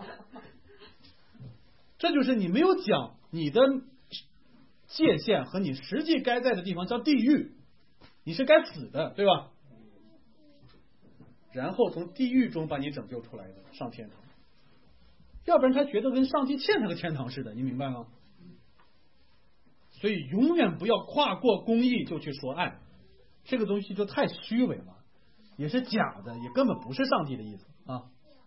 这就是你没有讲你的界限和你实际该在的地方叫地狱，你是该死的，对吧？然后从地狱中把你拯救出来的，上天堂。要不然他觉得跟上帝欠他个天堂似的，你明白吗？所以永远不要跨过公义就去说爱，这个东西就太虚伪了，也是假的，也根本不是上帝的意思啊。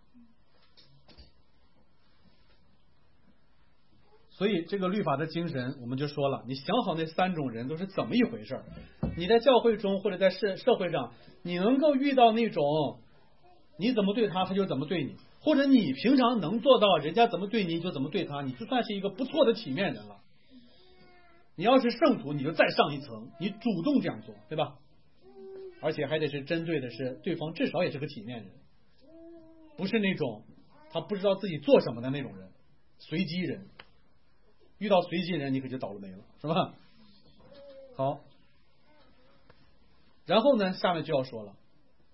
所以这个律法的精神我们就说了，你想好那3种人都是怎么一回事，你在教会中或者在社会上，你能够遇到那种你怎么对他他就怎么对你，或者你平常能做到人家怎么对你就怎么对他，你就算是一个不错的体面人了。你要是圣徒，你就再上一层，你主动这样做，对吧？而且还得是针对的是对方至少也是个体面人，不是那种他不知道自己做什么的那种人，随机人。遇到随机人你可就倒了霉了，是吧？好，然后呢下面就要说了，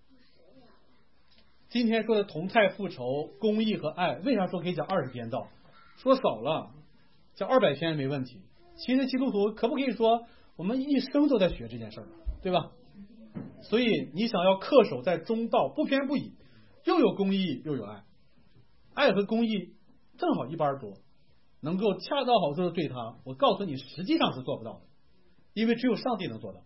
今天说的同态复仇、公义和爱，为啥说可以讲20篇道？说少了讲200篇没问题。其实基督徒可不可以说我们一生都在学这件事儿，对吧？所以你想要恪守在中道，不偏不倚，又有公义又有爱，爱和公义正好一般多，能够恰到好处的对他，我告诉你实际上是做不到的，因为只有上帝能做到。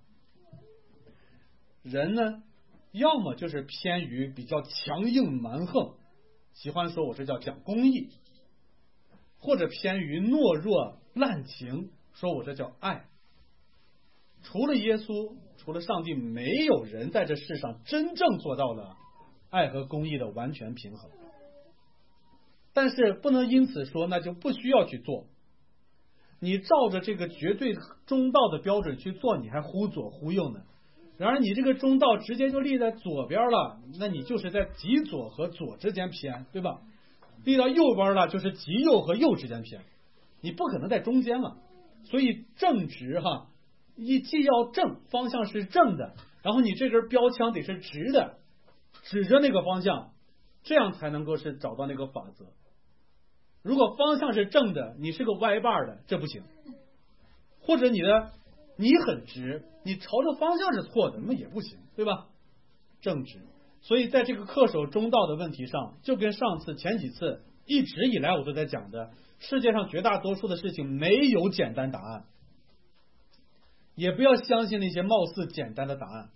人呢要么就是偏于比较强硬蛮横，喜欢说我这叫讲公义，或者偏于懦弱滥情，说我这叫爱。除了耶稣，除了上帝，没有人在这世上真正做到了爱和公义的完全平衡。但是不能因此说那就不需要去做，你照着这个绝对中道的标准去做，你还忽左忽右呢。然而你这个中道直接就立在左边了，那你就是在极左和左之间偏，对吧？ 立到右边了就是极右和右之间偏，你不可能在中间了。所以正直既要正，方向是正的，然后你这根标枪得是直的，指着那个方向，这样才能够是找到那个法则。如果方向是正的，你是个歪把的，这不行。或者你很直，你朝着方向是错的，那也不行，对吧？正直。所以在这个恪守中道的问题上，就跟上次前几次一直以来我都在讲的，世界上绝大多数的事情没有简单答案，也不要相信那些貌似简单的答案。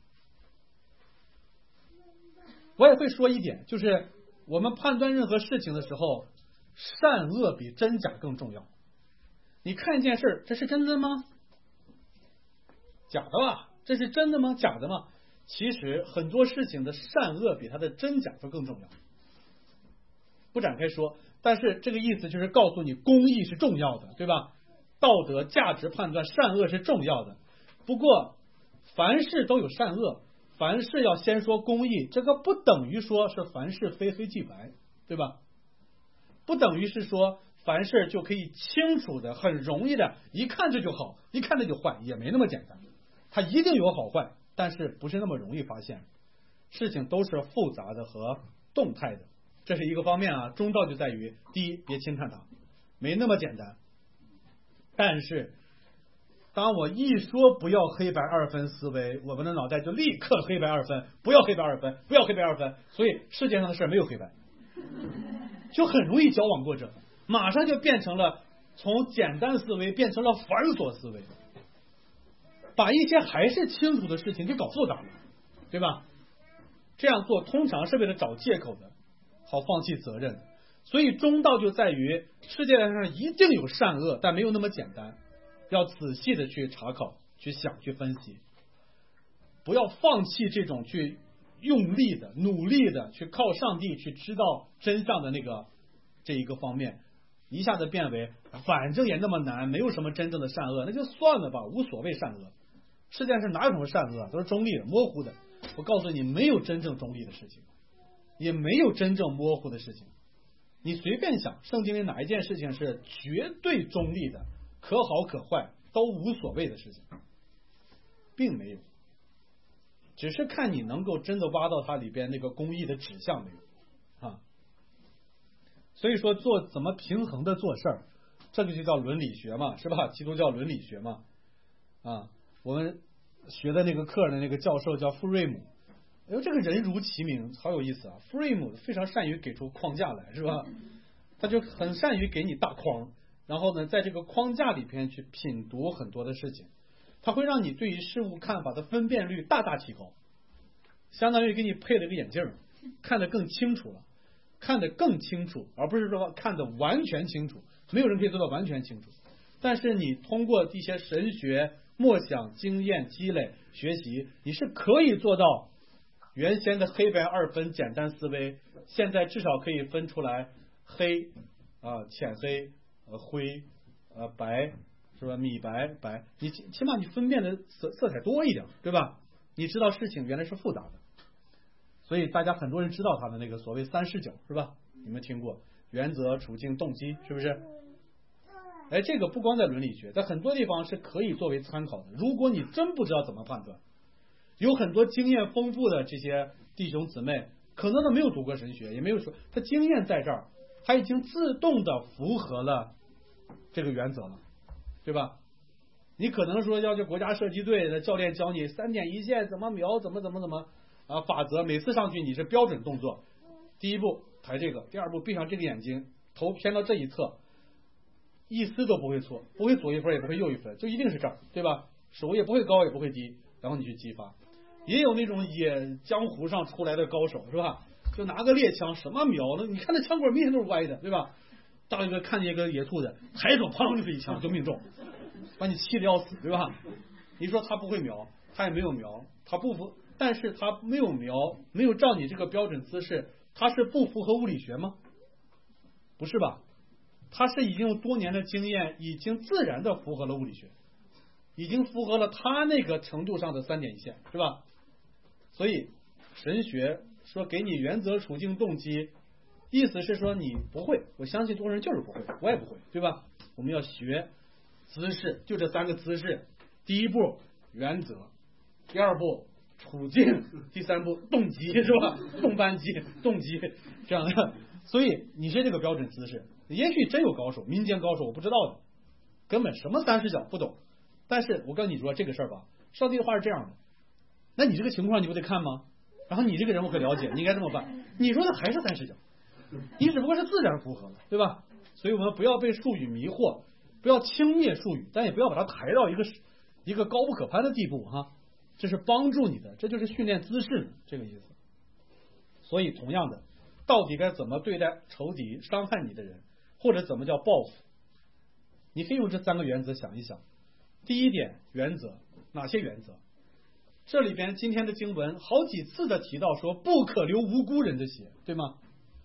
我也会说一点，就是我们判断任何事情的时候，善恶比真假更重要。你看一件事，这是真的吗？假的吧？这是真的吗？假的吗？其实很多事情的善恶比它的真假都更重要。不展开说，但是这个意思就是告诉你公义是重要的，对吧？道德价值判断善恶是重要的。不过凡事都有善恶，凡事要先说公义，这个不等于说是凡事非黑即白，对吧？不等于是说凡事就可以清楚的很容易的一看这就好，一看这就坏，也没那么简单。它一定有好坏，但是不是那么容易发现。事情都是复杂的和动态的，这是一个方面啊。中道就在于，第一，别轻看它，没那么简单。但是当我一说不要黑白二分思维，我们的脑袋就立刻黑白二分，不要黑白二分，不要黑白二分。所以世界上的事没有黑白，就很容易矫枉过正，马上就变成了从简单思维变成了繁琐思维，把一些还是清楚的事情就搞复杂了，对吧？这样做通常是为了找借口的，好放弃责任。所以中道就在于世界上一定有善恶，但没有那么简单，要仔细的去查考、去想、去分析，不要放弃这种去用力的、努力的去靠上帝去知道真相的这一个方面，一下子变为反正也那么难，没有什么真正的善恶，那就算了吧，无所谓善恶。世界上哪有什么善恶，都是中立的、模糊的。我告诉你，没有真正中立的事情，也没有真正模糊的事情。你随便想，圣经里哪一件事情是绝对中立的，可好可坏都无所谓的事情，并没有，只是看你能够真的挖到它里边那个公义的指向没有啊。所以说怎么平衡的做事儿，这个就叫伦理学嘛，是吧？基督教伦理学嘛啊。我们学的那个课的那个教授叫富瑞姆，哎呦，这个人如其名，好有意思啊！富瑞姆非常善于给出框架来，是吧？他就很善于给你大框，然后呢，在这个框架里边去品读很多的事情，他会让你对于事物看法的分辨率大大提高，相当于给你配了个眼镜，看得更清楚了，看得更清楚，而不是说看得完全清楚。没有人可以做到完全清楚，但是你通过一些神学默想、经验积累、学习，你是可以做到原先的黑白二分简单思维，现在至少可以分出来黑浅黑灰白，是吧？米白白，你起码你分辨的色彩多一点，对吧？你知道事情原来是复杂的，所以大家很多人知道他的那个所谓三视角，是吧？你们听过原则、处境、动机，是不是？哎，这个不光在伦理学，在很多地方是可以作为参考的。如果你真不知道怎么判断，有很多经验丰富的这些弟兄姊妹，可能他没有读过神学，也没有说他经验在这儿，他已经自动的符合了这个原则了，对吧？你可能说要去国家射击队的教练教你3点一线怎么瞄，怎么法则，每次上去你是标准动作，第一步抬这个，第二步闭上这个眼睛，头偏到这一侧。一丝都不会错，不会左一分也不会右一分，就一定是这儿，对吧？手也不会高也不会低，然后你去激发。也有那种野江湖上出来的高手，是吧？就拿个猎枪什么瞄呢？你看那枪管明显都是歪的，对吧？大一个看见一个野兔子，抬手砰就是一枪就命中，把你气得要死，对吧？你说他不会瞄，他也没有瞄，他不符，但是他没有瞄，没有照你这个标准姿势，他是不符合物理学吗？不是吧？他是已经有多年的经验，已经自然的符合了物理学，已经符合了他那个程度上的3点一线，是吧？所以神学说给你原则、处境、动机， 意思是说你不会，我相信多数人就是不会，我也不会，对吧？我们要学姿势，就这3个姿势。第一步原则，第2步处境，第3步动机，是吧？动扳机、动机这样的。所以你是这个标准姿势，也许真有高手，民间高手我不知道的，根本什么30脚不懂。但是我跟你说这个事儿吧，上帝的话是这样的，那你这个情况你不得看吗？然后你这个人我可了解，你应该这么办。你说的还是30脚，你只不过是自然符合了，对吧？所以我们不要被术语迷惑，不要轻蔑术语，但也不要把它抬到一个高不可攀的地步哈。这是帮助你的，这就是训练姿势这个意思。所以同样的，到底该怎么对待仇敌、伤害你的人，或者怎么叫报复？你可以用这3个原则想一想。第一点，原则，哪些原则？这里边今天的经文好几次的提到说不可流无辜人的血，对吗？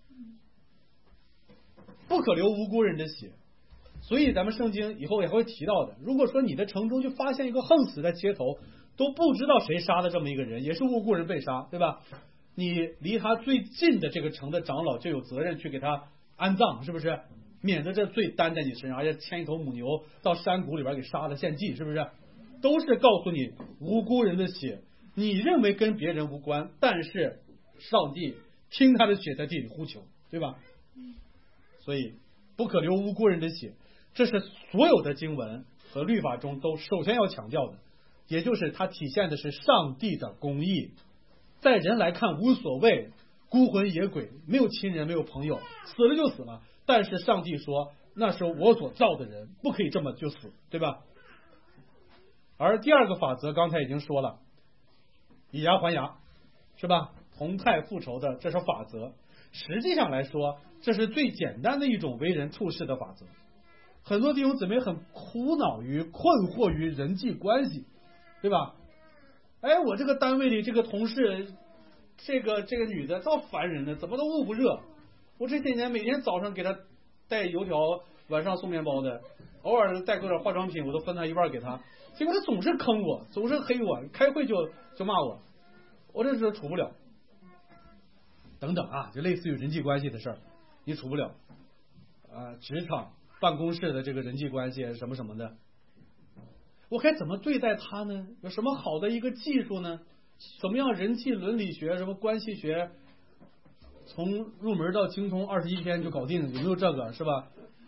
不可流无辜人的血。所以咱们圣经以后也会提到的，如果说你的城中就发现一个横死在街头，都不知道谁杀的这么一个人，也是无辜人被杀，对吧？你离他最近的这个城的长老就有责任去给他安葬，是不是？免得这罪担在你身上，而且牵一头母牛到山谷里边给杀了献祭，是不是？都是告诉你无辜人的血，你认为跟别人无关，但是上帝听他的血在地里呼求，对吧？所以不可流无辜人的血，这是所有的经文和律法中都首先要强调的，也就是它体现的是上帝的公义。在人来看无所谓，孤魂野鬼，没有亲人没有朋友，死了就死了，但是上帝说那是我所造的人，不可以这么就死，对吧？而第2个法则刚才已经说了，以牙还牙，是吧？同态复仇的，这是法则。实际上来说，这是最简单的一种为人处事的法则。很多弟兄姊妹很苦恼于困惑于人际关系，对吧？哎，我这个单位里这个同事，这个女的倒烦人呢，怎么都捂不热。我这些年每天早上给她带油条，晚上送面包的，偶尔带够点化妆品，我都分她一半给她。结果她总是坑我，总是黑我，开会就骂我，我这是处不了。等等啊，就类似于人际关系的事儿，你处不了职场、办公室的这个人际关系什么什么的，我该怎么对待他呢？有什么好的一个技术呢？怎么样人际伦理学、什么关系学，从入门到精通21天就搞定？有没有这个？是吧？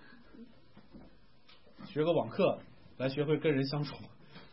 学个网课来学会跟人相处。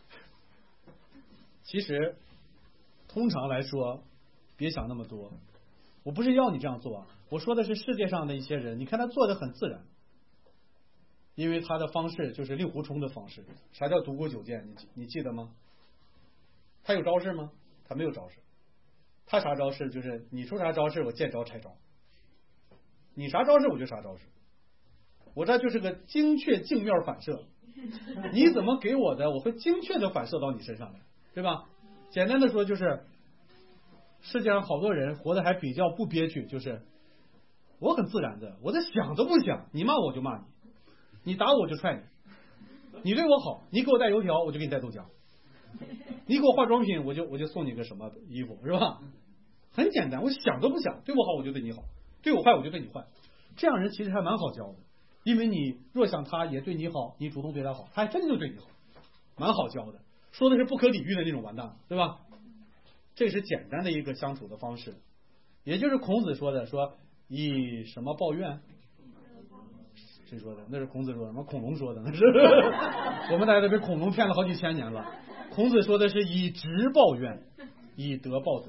其实通常来说，别想那么多。我不是要你这样做，我说的是世界上的一些人，你看他做的很自然，因为他的方式就是令狐冲的方式。啥叫独孤九剑？你记得吗？他有招式吗？他没有招式。他啥招式？就是你出啥招式，我见招拆招。你啥招式，我就啥招式。我这就是个精确镜面反射，你怎么给我的，我会精确的反射到你身上来，对吧？简单的说就是。世界上好多人活得还比较不憋屈，就是我很自然的，我在想都不想，你骂我就骂你，你打我就踹你，你对我好，你给我带油条我就给你带豆浆，你给我化妆品我就送你个什么衣服，是吧？很简单，我想都不想，对我好我就对你好，对我坏我就对你坏。这样人其实还蛮好教的，因为你若想他也对你好，你主动对他好，他还真就对你好，蛮好教的。说的是不可理喻的那种完蛋，对吧？这是简单的一个相处的方式，也就是孔子说的，说以什么报怨？谁说的？那是孔子说的，什么恐龙说的？那是我们大家都被恐龙骗了好几千年了。孔子说的是以直报怨，以德报德。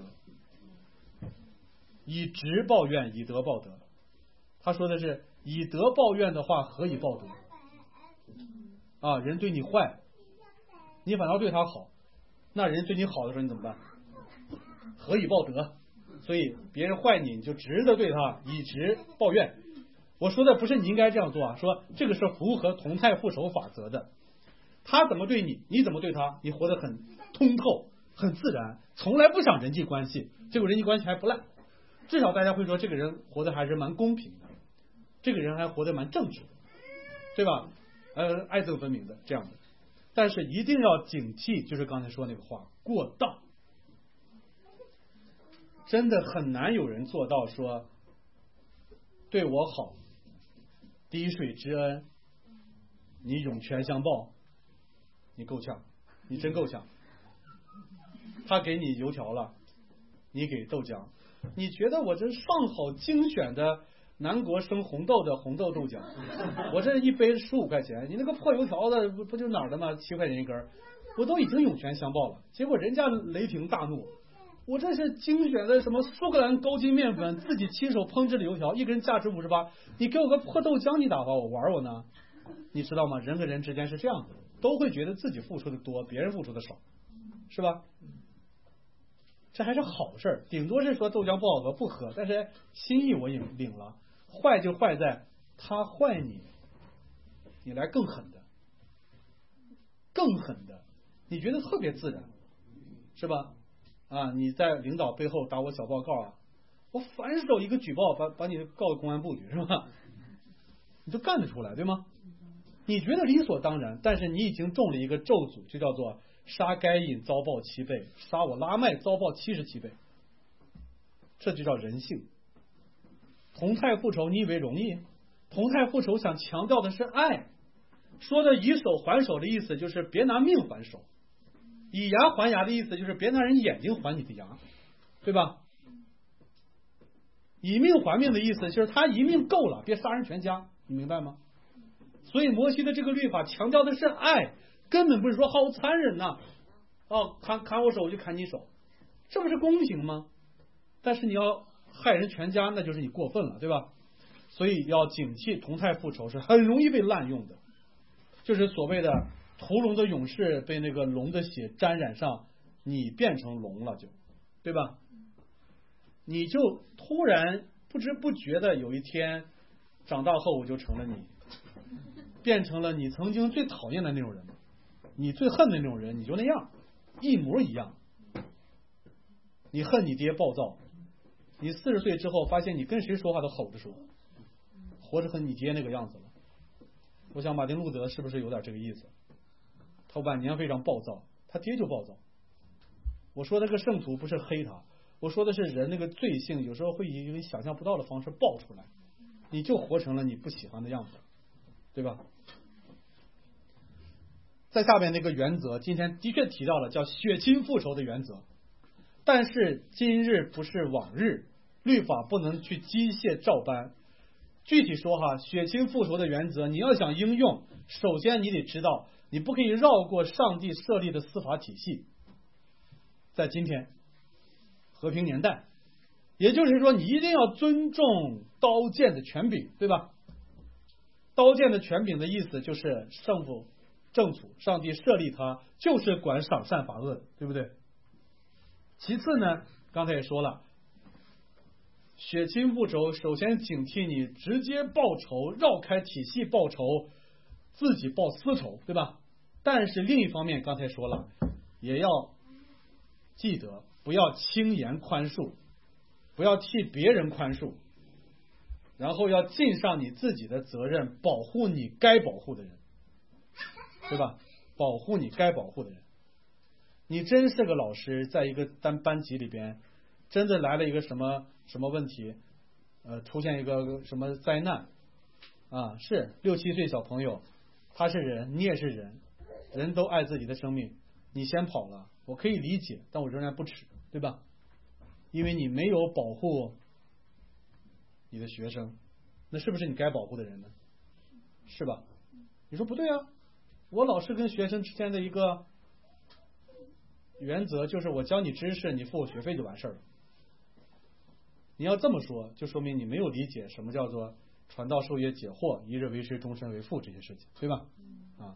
以直报怨，以德报德。他说的是以德报怨的话，何以报德？啊，人对你坏，你反倒对他好，那人对你好的时候你怎么办？何以报德？所以别人坏你，你就直的对他，以直报怨。我说的不是你应该这样做啊，说这个是符合同态复仇法则的。他怎么对你，你怎么对他，你活得很通透，很自然，从来不想人际关系，结果人际关系还不赖。至少大家会说这个人活得还是蛮公平的，这个人还活得蛮正直的，对吧？爱憎分明的这样的。但是一定要警惕，就是刚才说那个话，过当。真的很难有人做到说对我好，滴水之恩，你涌泉相报，你够呛，你真够呛。他给你油条了，你给豆浆，你觉得我这上好精选的南国生红豆的红豆豆浆，我这一杯15块钱，你那个破油条的不就哪儿的吗？7块钱一根，我都已经涌泉相报了。结果人家雷霆大怒，我这是精选的什么苏格兰高筋面粉，自己亲手烹制的油条，一根价值58，你给我个破豆浆，你打发我玩我呢？你知道吗？人和人之间是这样的，都会觉得自己付出的多，别人付出的少，是吧？这还是好事，顶多是说豆浆不好喝不喝，但是心意我领了。坏就坏在他坏你，你来更狠的，更狠的，你觉得特别自然，是吧？啊，你在领导背后打我小报告啊，我反手一个举报，把你告到公安部去，是吧？你都干得出来，对吗？你觉得理所当然，但是你已经中了一个咒诅，就叫做杀该隐遭报7倍，杀我拉麦遭报77倍，这就叫人性。同态复仇，你以为容易？同态复仇想强调的是爱，说的以手还手的意思就是别拿命还手，以牙还牙的意思就是别拿人眼睛还你的牙，对吧？以命还命的意思就是他一命够了，别杀人全家，你明白吗？所以摩西的这个律法强调的是爱，根本不是说好残忍呐，哦，砍我手我就砍你手，这不是公平吗？但是你要害人全家，那就是你过分了，对吧？所以要警惕同态复仇是很容易被滥用的，就是所谓的屠龙的勇士被那个龙的血沾染上，你变成龙了就，对吧？你就突然不知不觉的有一天长大后我就成了你，变成了你曾经最讨厌的那种人，你最恨的那种人，你就那样一模一样。你恨你爹暴躁，你40岁之后发现你跟谁说话都吼着说，活着和你爹那个样子了。我想马丁路德是不是有点这个意思？他晚年非常暴躁，他爹就暴躁。我说那个圣徒不是黑他，我说的是人那个罪性有时候会以一个想象不到的方式爆出来，你就活成了你不喜欢的样子，对吧？在下面那个原则今天的确提到了，叫血亲复仇的原则，但是今日不是往日，律法不能去机械照搬。具体说哈，血亲复仇的原则你要想应用，首先你得知道你不可以绕过上帝设立的司法体系。在今天和平年代，也就是说你一定要尊重刀剑的权柄，对吧？刀剑的权柄的意思就是圣父正主，上帝设立他就是管赏善罚恶的，对不对？其次呢，刚才也说了，血亲复仇首先警惕你直接报仇，绕开体系报仇，自己报私仇，对吧？但是另一方面刚才说了，也要记得不要轻言宽恕，不要替别人宽恕，然后要尽上你自己的责任，保护你该保护的人，对吧？保护你该保护的人。你真是个老师，在一个班级里边真的来了一个什么问题，出现一个什么灾难啊，是6、7岁小朋友，他是人，你也是人，人都爱自己的生命，你先跑了，我可以理解，但我仍然不耻，对吧？因为你没有保护你的学生，那是不是你该保护的人呢？是吧？你说不对啊，我老师跟学生之间的一个原则就是我教你知识，你付我学费就完事儿了。你要这么说，就说明你没有理解什么叫做传道授业解惑，一日为师，终身为父这些事情，对吧？啊，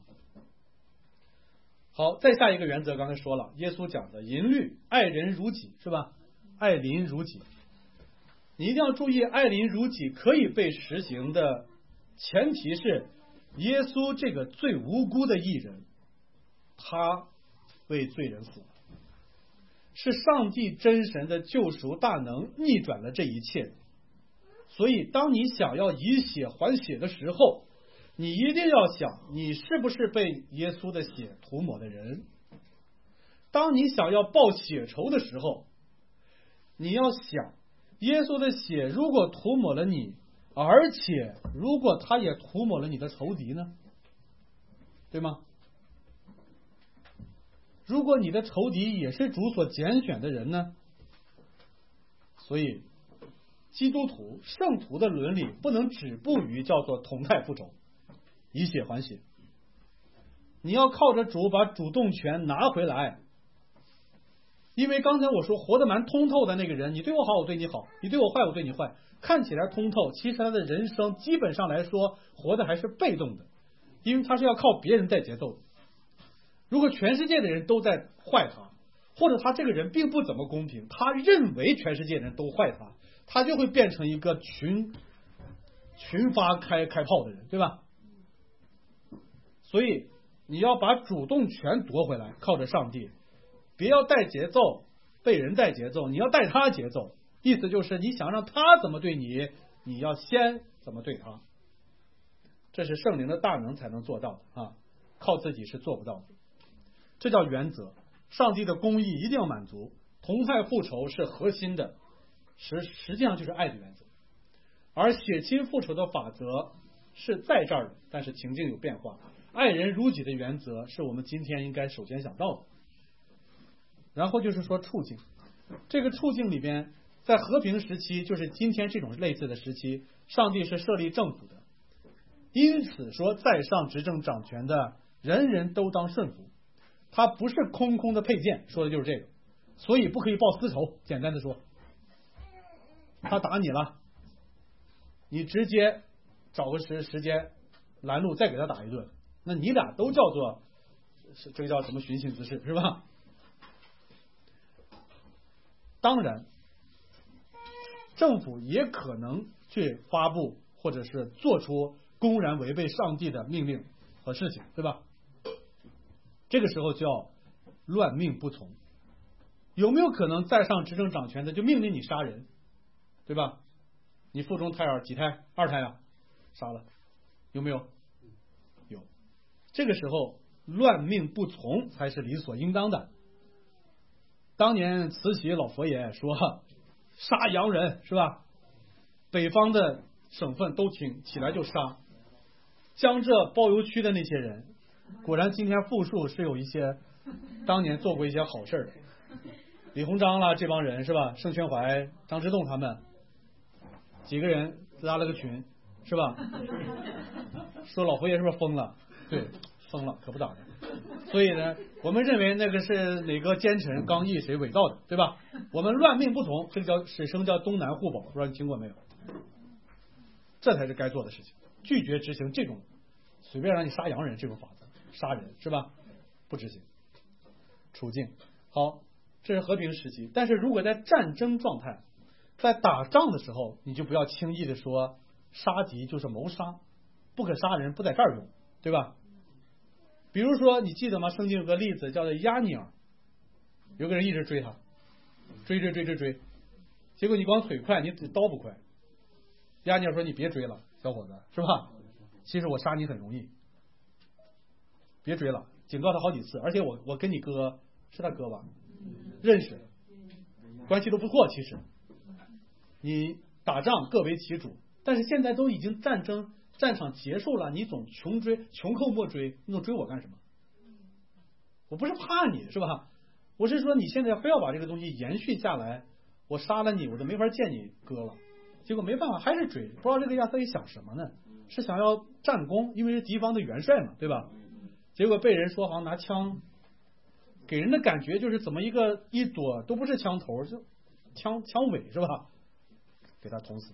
好，再下一个原则，刚才说了，耶稣讲的淫律，爱人如己，是吧？爱邻如己，你一定要注意，爱邻如己可以被实行的前提是耶稣这个最无辜的义人，他为罪人死了，是上帝真神的救赎大能逆转了这一切。所以当你想要以血还血的时候，你一定要想你是不是被耶稣的血涂抹的人。当你想要报血仇的时候，你要想耶稣的血如果涂抹了你， 而且如果他也涂抹了你的仇敌呢？对吗？如果你的仇敌也是主所拣选的人呢？所以基督徒圣徒的伦理不能止步于叫做同态复仇，以血还血。你要靠着主把主动权拿回来。因为刚才我说活得蛮通透的那个人，你对我好我对你好，你对我坏我对你坏，看起来通透，其实他的人生基本上来说活的还是被动的，因为他是要靠别人带节奏的。如果全世界的人都在坏他，或者他这个人并不怎么公平，他认为全世界人都坏他，他就会变成一个群发开炮的人，对吧？所以你要把主动权夺回来，靠着上帝，别要带节奏，被人带节奏，你要带他节奏。意思就是你想让他怎么对你，你要先怎么对他。这是圣灵的大能才能做到的啊，靠自己是做不到的。这叫原则，上帝的公义一定要满足，同态复仇是核心的，实际上就是爱的原则。而血亲复仇的法则是在这儿的，但是情境有变化。爱人如己的原则是我们今天应该首先想到的。然后就是说处境，这个处境里边，在和平时期，就是今天这种类似的时期，上帝是设立政府的，因此说在上执政掌权的人人都当顺服，他不是空空的配件，说的就是这个。所以不可以报私仇，简单的说，他打你了，你直接找个时间拦路再给他打一顿，那你俩都叫做这个叫什么寻衅滋事，是吧？当然政府也可能去发布或者是做出公然违背上帝的命令和事情，对吧？这个时候叫乱命不从。有没有可能在上执政掌权的就命令你杀人，对吧？你腹中胎儿几胎？2胎啊，杀了，有没有？有。这个时候乱命不从才是理所应当的。当年慈禧老佛爷说杀洋人，是吧？北方的省份都听起来就杀。江浙包邮区的那些人，果然今天复述是有一些当年做过一些好事的，李鸿章啦这帮人是吧？盛宣怀、张之洞他们几个人拉了个群，是吧？说老佛爷是不是疯了？对，疯了，可不咋的。所以呢，我们认为那个是哪个奸臣刚毅谁伪造的，对吧？我们乱命不从，这个叫史称叫东南互保，不知道你听过没有？这才是该做的事情，拒绝执行这种随便让你杀洋人这种法子，杀人是吧？不执行。处境好，这是和平时期，但是如果在战争状态，在打仗的时候，你就不要轻易的说杀敌就是谋杀，不可杀人不在这儿用，对吧？比如说你记得吗？圣经有个例子叫做亚尼尔，有个人一直追他，追，结果你光腿快，你刀不快。亚尼尔说你别追了，小伙子，是吧？其实我杀你很容易，别追了，警告他好几次，而且我跟你哥是他哥吧，认识，关系都不错。其实你打仗各为其主，但是现在都已经战场结束了，你总穷寇莫追，你总追我干什么？我不是怕你，是吧？我是说你现在非要把这个东西延续下来，我杀了你，我就没法见你哥了。结果没办法，还是追。不知道这个亚瑟里想什么呢？是想要战功，因为是敌方的元帅嘛，对吧？结果被人说好像拿枪，给人的感觉就是怎么一躲都不是枪头，就枪尾，是吧？给他捅死。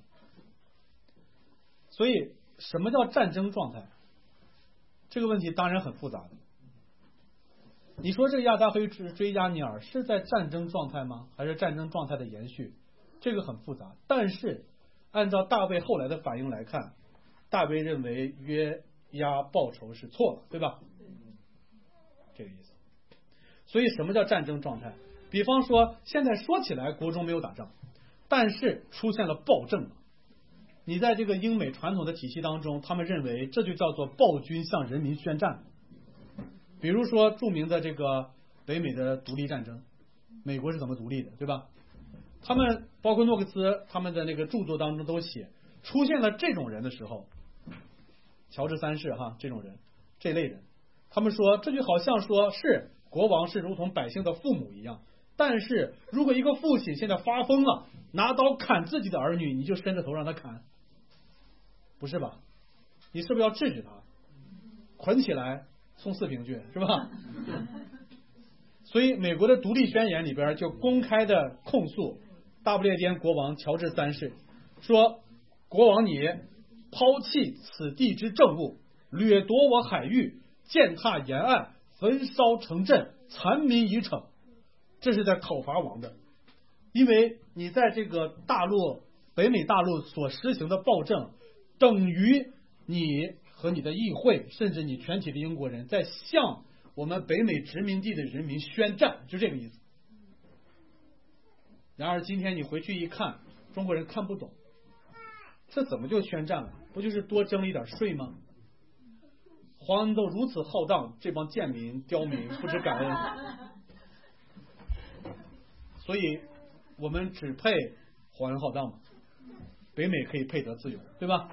所以什么叫战争状态？这个问题当然很复杂的。你说这个亚达菲追亚尼尔是在战争状态吗？还是战争状态的延续？这个很复杂。但是按照大卫后来的反应来看，大卫认为约押报仇是错了，对吧？这个意思。所以什么叫战争状态？比方说现在说起来国中没有打仗，但是出现了暴政了。你在这个英美传统的体系当中，他们认为这就叫做暴君向人民宣战。比如说著名的这个北美的独立战争，美国是怎么独立的，对吧？他们包括诺克斯他们的那个著作当中都写， 出现了这种人的时候，乔治三世这种人，这类人，他们说这就好像说是国王是如同百姓的父母一样，但是如果一个父亲现在发疯了，拿刀砍自己的儿女，你就伸着头让他砍，不是吧？你是不是要制止他，捆起来送四平去，是吧？所以美国的独立宣言里边就公开的控诉大不列颠国王乔治三世，说国王你抛弃此地之政务，掠夺我海域，践踏沿岸，焚烧城镇，残民已逞，这是在讨伐王的。因为你在这个大陆北美大陆所实行的暴政，等于你和你的议会，甚至你全体的英国人在向我们北美殖民地的人民宣战，就这个意思。然而今天你回去一看，中国人看不懂，这怎么就宣战了？不就是多征一点税吗？皇恩都如此浩荡，这帮贱民刁民不知感恩，所以我们只配皇恩浩荡嘛，北美可以配得自由，对吧？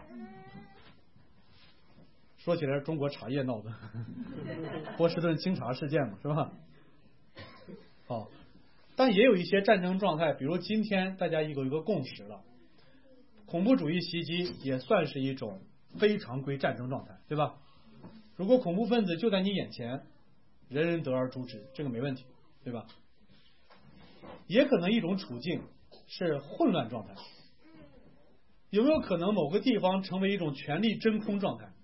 说起来中国茶叶闹的波士顿清茶事件嘛，是吧？好，但也有一些战争状态，比如今天大家有一个共识了，恐怖主义袭击也算是一种非常规战争状态，对吧？如果恐怖分子就在你眼前，人人得而诛之，这个没问题，对吧？也可能一种处境是混乱状态，有没有可能某个地方成为一种权力真空状态？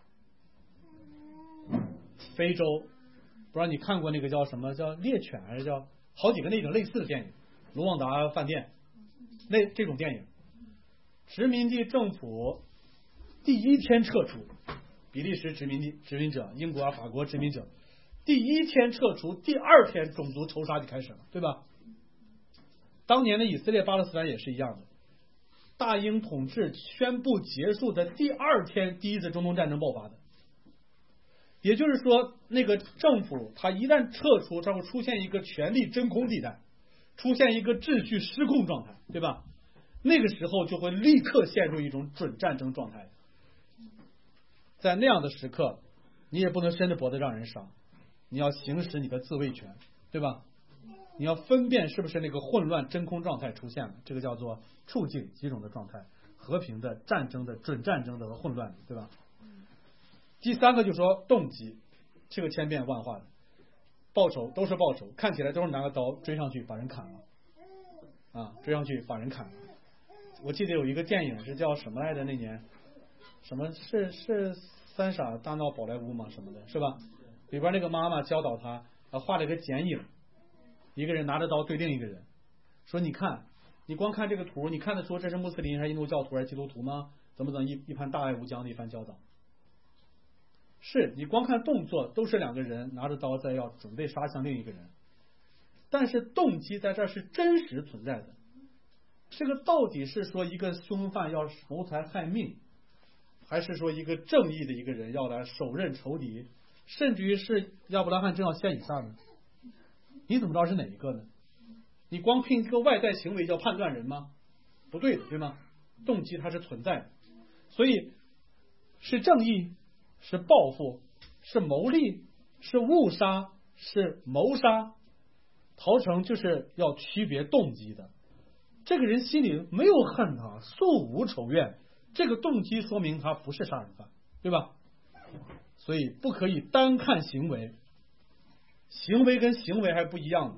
非洲不知道你看过那个叫什么，叫猎犬还是叫好几个那种类似的电影，卢旺达饭店这种电影，殖民地政府第一天撤出，比利时殖民者，英国法国殖民者第一天撤出，第二天种族仇杀就开始了，对吧？当年的以色列巴勒斯坦也是一样的，大英统治宣布结束的第二天，第一次中东战争爆发的。也就是说，那个政府它一旦撤出，它会出现一个权力真空地带，出现一个秩序失控状态，对吧？那个时候就会立刻陷入一种准战争状态。在那样的时刻，你也不能伸着脖子让人杀，你要行使你的自卫权，对吧？你要分辨是不是那个混乱真空状态出现了，这个叫做处境几种的状态，和平的、战争的、准战争的和混乱的，对吧？第三个就是说动机，这个千变万化的，报仇都是报仇，看起来都是拿个刀追上去把人砍了，追上去把人砍了。我记得有一个电影是叫什么来着？那年什么是三傻大闹宝莱坞吗？什么的，是吧？里边那个妈妈教导他，画了个剪影，一个人拿着刀对另一个人，说你看，你光看这个图，你看得出这是穆斯林还是印度教徒还是基督徒吗？怎么一番大爱无疆的一番教导。是你光看动作都是两个人拿着刀在要准备杀向另一个人，但是动机在这儿是真实存在的。这个到底是说一个凶犯要谋财害命，还是说一个正义的一个人要来手刃仇敌，甚至于是亚伯拉罕正要献以撒呢？你怎么知道是哪一个呢？你光凭一个外在行为叫判断人吗？不对的，对吗？动机它是存在的，所以是正义，是报复，是谋利，是误杀，是谋杀。陶成就是要区别动机的。这个人心里没有恨他，素无仇怨，这个动机说明他不是杀人犯，对吧？所以不可以单看行为，行为跟行为还不一样。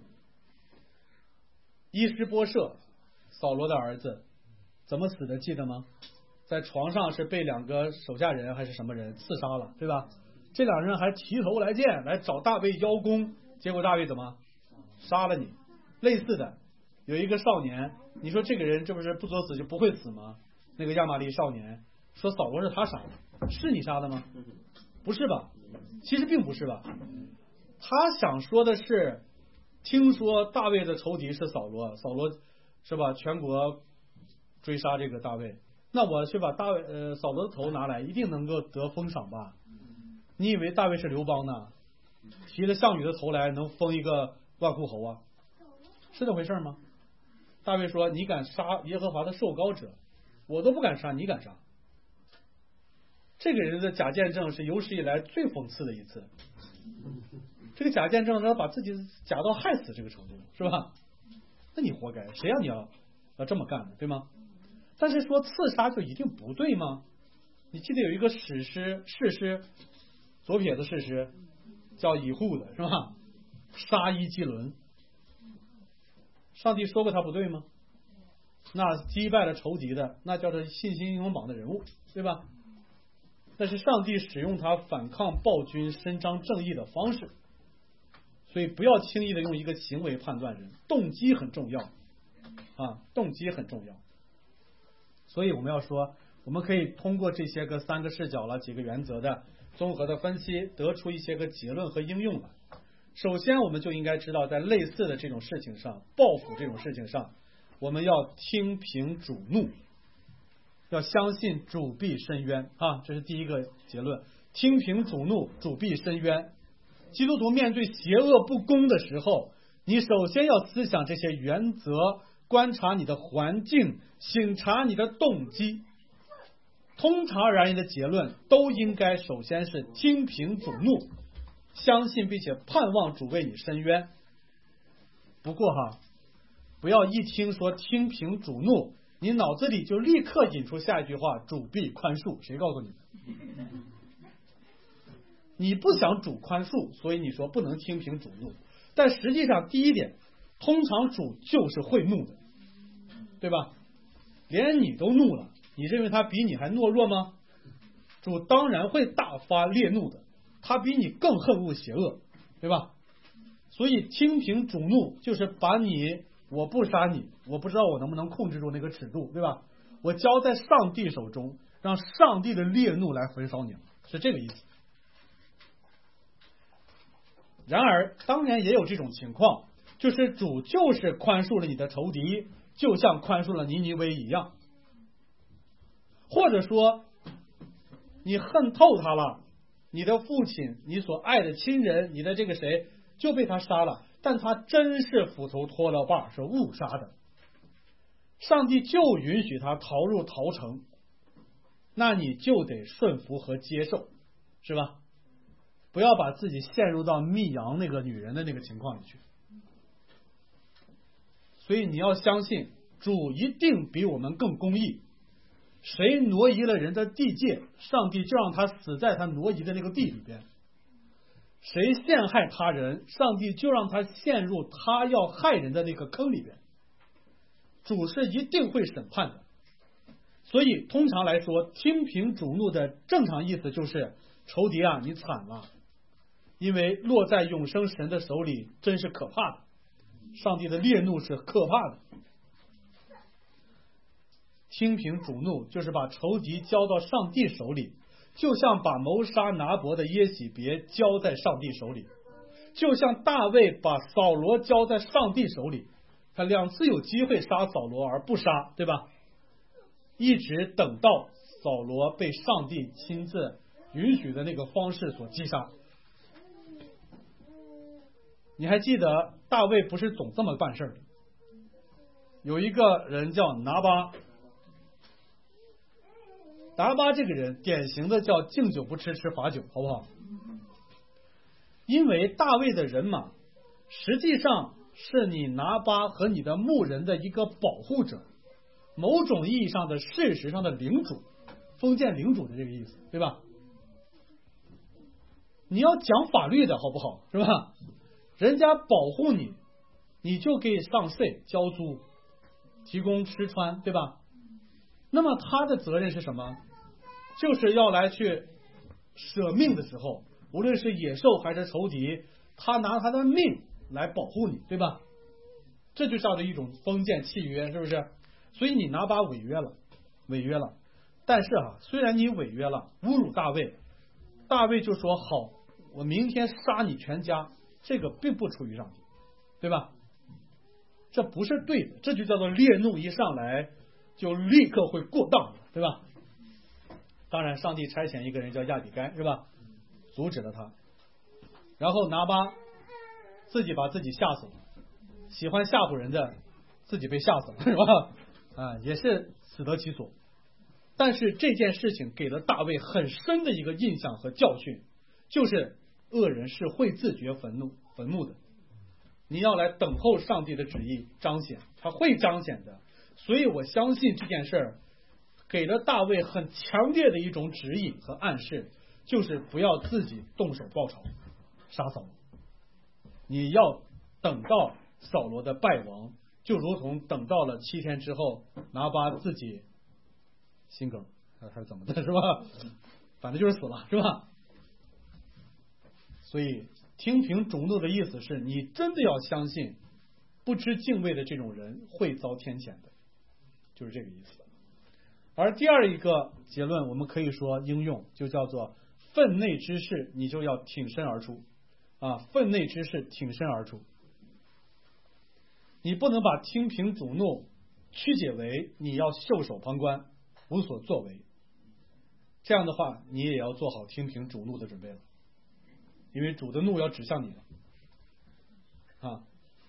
伊施波设，扫罗的儿子，怎么死的记得吗？在床上是被两个手下人还是什么人刺杀了，对吧？这两人还提头来见，来找大卫邀功，结果大卫怎么杀了你？类似的，有一个少年，你说这个人这不是不作死就不会死吗？那个亚玛力少年说扫罗是他杀的，是你杀的吗？不是吧？其实并不是吧。他想说的是，听说大卫的仇敌是扫罗，扫罗是吧？全国追杀这个大卫，那我去把扫罗的头拿来，一定能够得封赏吧？你以为大卫是刘邦呢？提着项羽的头来能封一个万户侯啊？是这回事吗？大卫说：“你敢杀耶和华的受膏者， 我都不敢杀，你敢杀？这个人的假见证是有史以来最讽刺的一次。这个假见证他把自己假到害死这个程度，是吧？那你活该，谁让你要这么干的，对吗？但是说刺杀就一定不对吗？你记得有一个事实，左撇子事实叫以户的，是吧？杀伊基伦，上帝说过他不对吗？那击败了仇敌的，那叫做信心英雄榜的人物，对吧？那是上帝使用他反抗暴君、伸张正义的方式。所以不要轻易的用一个行为判断人，动机很重要啊，动机很重要。所以我们要说，我们可以通过这些个3个视角了、几个原则的综合的分析，得出一些个结论和应用来。首先，我们就应该知道，在类似的这种事情上，报复这种事情上，我们要听凭主怒，要相信主必伸冤啊，这是第一个结论。听凭主怒，主必伸冤。基督徒面对邪恶不公的时候，你首先要思想这些原则，观察你的环境，省察你的动机。通常而言的结论都应该首先是听凭主怒，相信并且盼望主为你伸冤。不过不要一听说听凭主怒，你脑子里就立刻引出下一句话：主必宽恕。谁告诉你的？你不想主宽恕，所以你说不能听凭主怒。但实际上，第一点，通常主就是会怒的，对吧？连你都怒了，你认为他比你还懦弱吗？主当然会大发烈怒的，他比你更恨恶邪恶，对吧？所以听凭主怒就是把你，我不杀你，我不知道我能不能控制住那个尺度，对吧？我交在上帝手中，让上帝的烈怒来焚烧你，是这个意思。然而当然也有这种情况，就是主就是宽恕了你的仇敌，就像宽恕了尼尼微一样。或者说你恨透他了，你的父亲，你所爱的亲人，你的这个谁就被他杀了，但他真是斧头脱了把，是误杀的，上帝就允许他逃入逃城，那你就得顺服和接受，是吧？不要把自己陷入到密阳那个女人的那个情况里去。所以你要相信主一定比我们更公义，谁挪移了人的地界，上帝就让他死在他挪移的那个地里边，谁陷害他人，上帝就让他陷入他要害人的那个坑里边，主是一定会审判的。所以通常来说，听凭主怒的正常意思就是仇敌啊，你惨了，因为落在永生神的手里真是可怕的，上帝的烈怒是可怕的。听凭主怒就是把仇敌交到上帝手里，就像把谋杀拿伯的耶洗别交在上帝手里，就像大卫把扫罗交在上帝手里，他2次有机会杀扫罗而不杀，对吧？一直等到扫罗被上帝亲自允许的那个方式所击杀。你还记得大卫不是总这么办事的，有一个人叫拿巴，拿巴这个人典型的叫敬酒不吃吃罚酒，好不好？因为大卫的人马实际上是你拿巴和你的牧人的一个保护者，某种意义上的事实上的领主，封建领主的这个意思，对吧？你要讲法律的好不好，是吧？人家保护你，你就给上税交租，提供吃穿，对吧？那么他的责任是什么？就是要来去舍命的时候，无论是野兽还是仇敌，他拿他的命来保护你，对吧？这就叫做一种封建契约，是不是？所以你拿把违约了。但是虽然你违约了，侮辱大卫，大卫就说好，我明天杀你全家，这个并不出于上帝，对吧？这不是对的，这就叫做烈怒一上来就立刻会过当，对吧？当然上帝差遣一个人叫亚比该，是吧？阻止了他，然后拿巴自己把自己吓死了，喜欢吓唬人的自己被吓死了，是吧？也是死得其所。 但是这件事情给了大卫很深的一个印象和教训，就是恶人是会自掘坟墓的。你要来等候上帝的旨意彰显，他会彰显的。所以我相信这件事儿给了大卫很强烈的一种指引和暗示，就是不要自己动手报仇杀扫罗，你要等到扫罗的败亡，就如同等到了7天之后拿巴自己心梗还是怎么的，是吧？反正就是死了，是吧？所以听凭主怒的意思是你真的要相信不知敬畏的这种人会遭天谴的，就是这个意思。而第二一个结论我们可以说应用，就叫做分内之事你就要挺身而出啊！分内之事挺身而出，你不能把听凭主怒曲解为你要袖手旁观无所作为，这样的话你也要做好听凭主怒的准备了，因为主的怒要指向你了啊！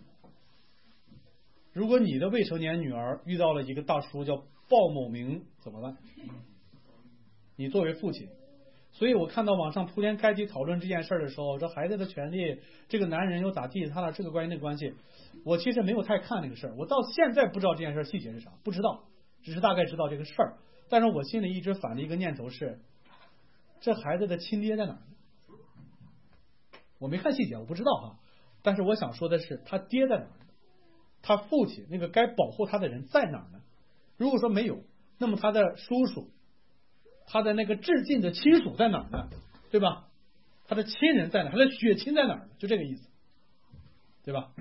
如果你的未成年女儿遇到了一个大叔叫鲍某明怎么办？你作为父亲，所以我看到网上铺天盖地讨论这件事的时候，这孩子的权利，这个男人又咋地，他俩这个关系那个关系，我其实没有太看那个事儿，我到现在不知道这件事细节是啥，不知道，只是大概知道这个事儿。但是我心里一直反了一个念头是，这孩子的亲爹在哪儿呢？我没看细节，我不知道哈。但是我想说的是，他爹在哪儿呢？他父亲那个该保护他的人在哪儿呢？如果说没有，那么他的叔叔，他的那个至近的亲属在哪儿呢？对吧？他的亲人在哪儿？他的血亲在哪儿呢？就这个意思，对吧？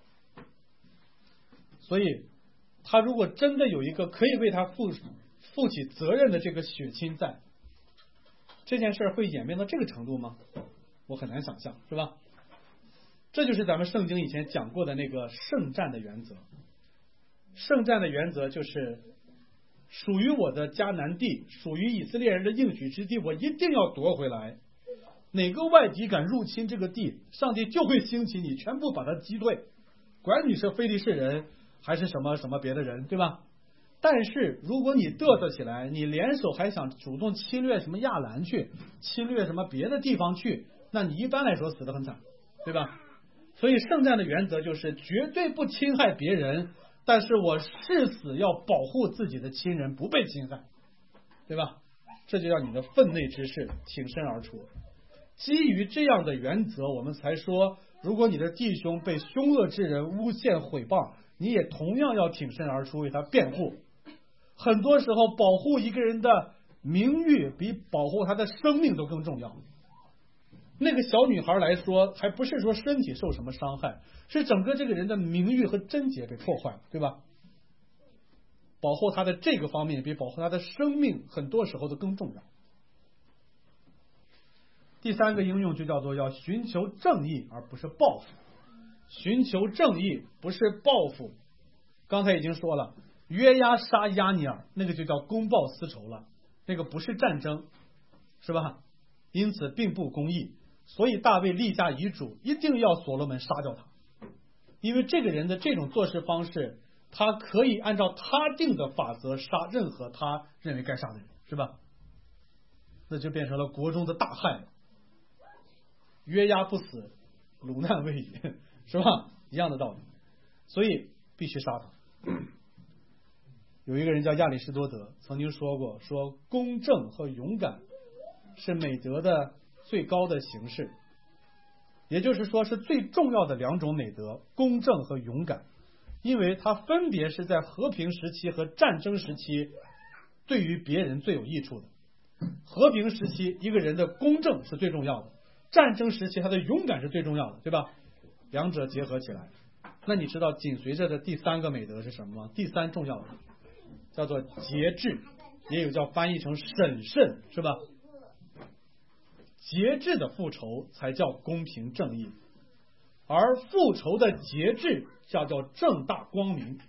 所以他如果真的有一个可以为他负起责任的这个血亲在，这件事会演变到这个程度吗？我很难想象，是吧？这就是咱们圣经以前讲过的那个圣战的原则。圣战的原则就是属于我的迦南地，属于以色列人的应许之地，我一定要夺回来。哪个外敌敢入侵这个地，上帝就会兴起你，全部把他击退，管你是非利士人还是什么什么别的人，对吧？但是如果你嘚瑟起来，你联手还想主动侵略什么亚兰去，侵略什么别的地方去，那你一般来说死得很惨，对吧？所以圣战的原则就是绝对不侵害别人，但是我誓死要保护自己的亲人不被侵害，对吧？这就叫你的分内之事挺身而出。基于这样的原则，我们才说，如果你的弟兄被凶恶之人诬陷毁谤，你也同样要挺身而出为他辩护。很多时候，保护一个人的名誉比保护他的生命都更重要。那个小女孩来说，还不是说身体受什么伤害，是整个这个人的名誉和贞洁被破坏了，对吧？保护他的这个方面比保护他的生命很多时候都更重要。第三个应用就叫做要寻求正义而不是报复。寻求正义不是报复。刚才已经说了，约押杀押尼尔那个就叫公报私仇了，那个不是战争，是吧？因此并不公义。所以大卫立下遗嘱，一定要所罗门杀掉他，因为这个人的这种做事方式，他可以按照他定的法则杀任何他认为该杀的人，是吧？那就变成了国中的大害了。约押不死，鲁难未已，是吧？一样的道理，所以必须杀他。有一个人叫亚里士多德曾经说过，说公正和勇敢是美德的最高的形式，也就是说是最重要的两种美德，公正和勇敢，因为它分别是在和平时期和战争时期对于别人最有益处的。和平时期一个人的公正是最重要的，战争时期他的勇敢是最重要的，对吧？两者结合起来，那你知道紧随着的第三个美德是什么吗？第三重要的叫做节制，也有叫翻译成审慎，是吧？节制的复仇才叫公平正义，而复仇的节制叫正大光明，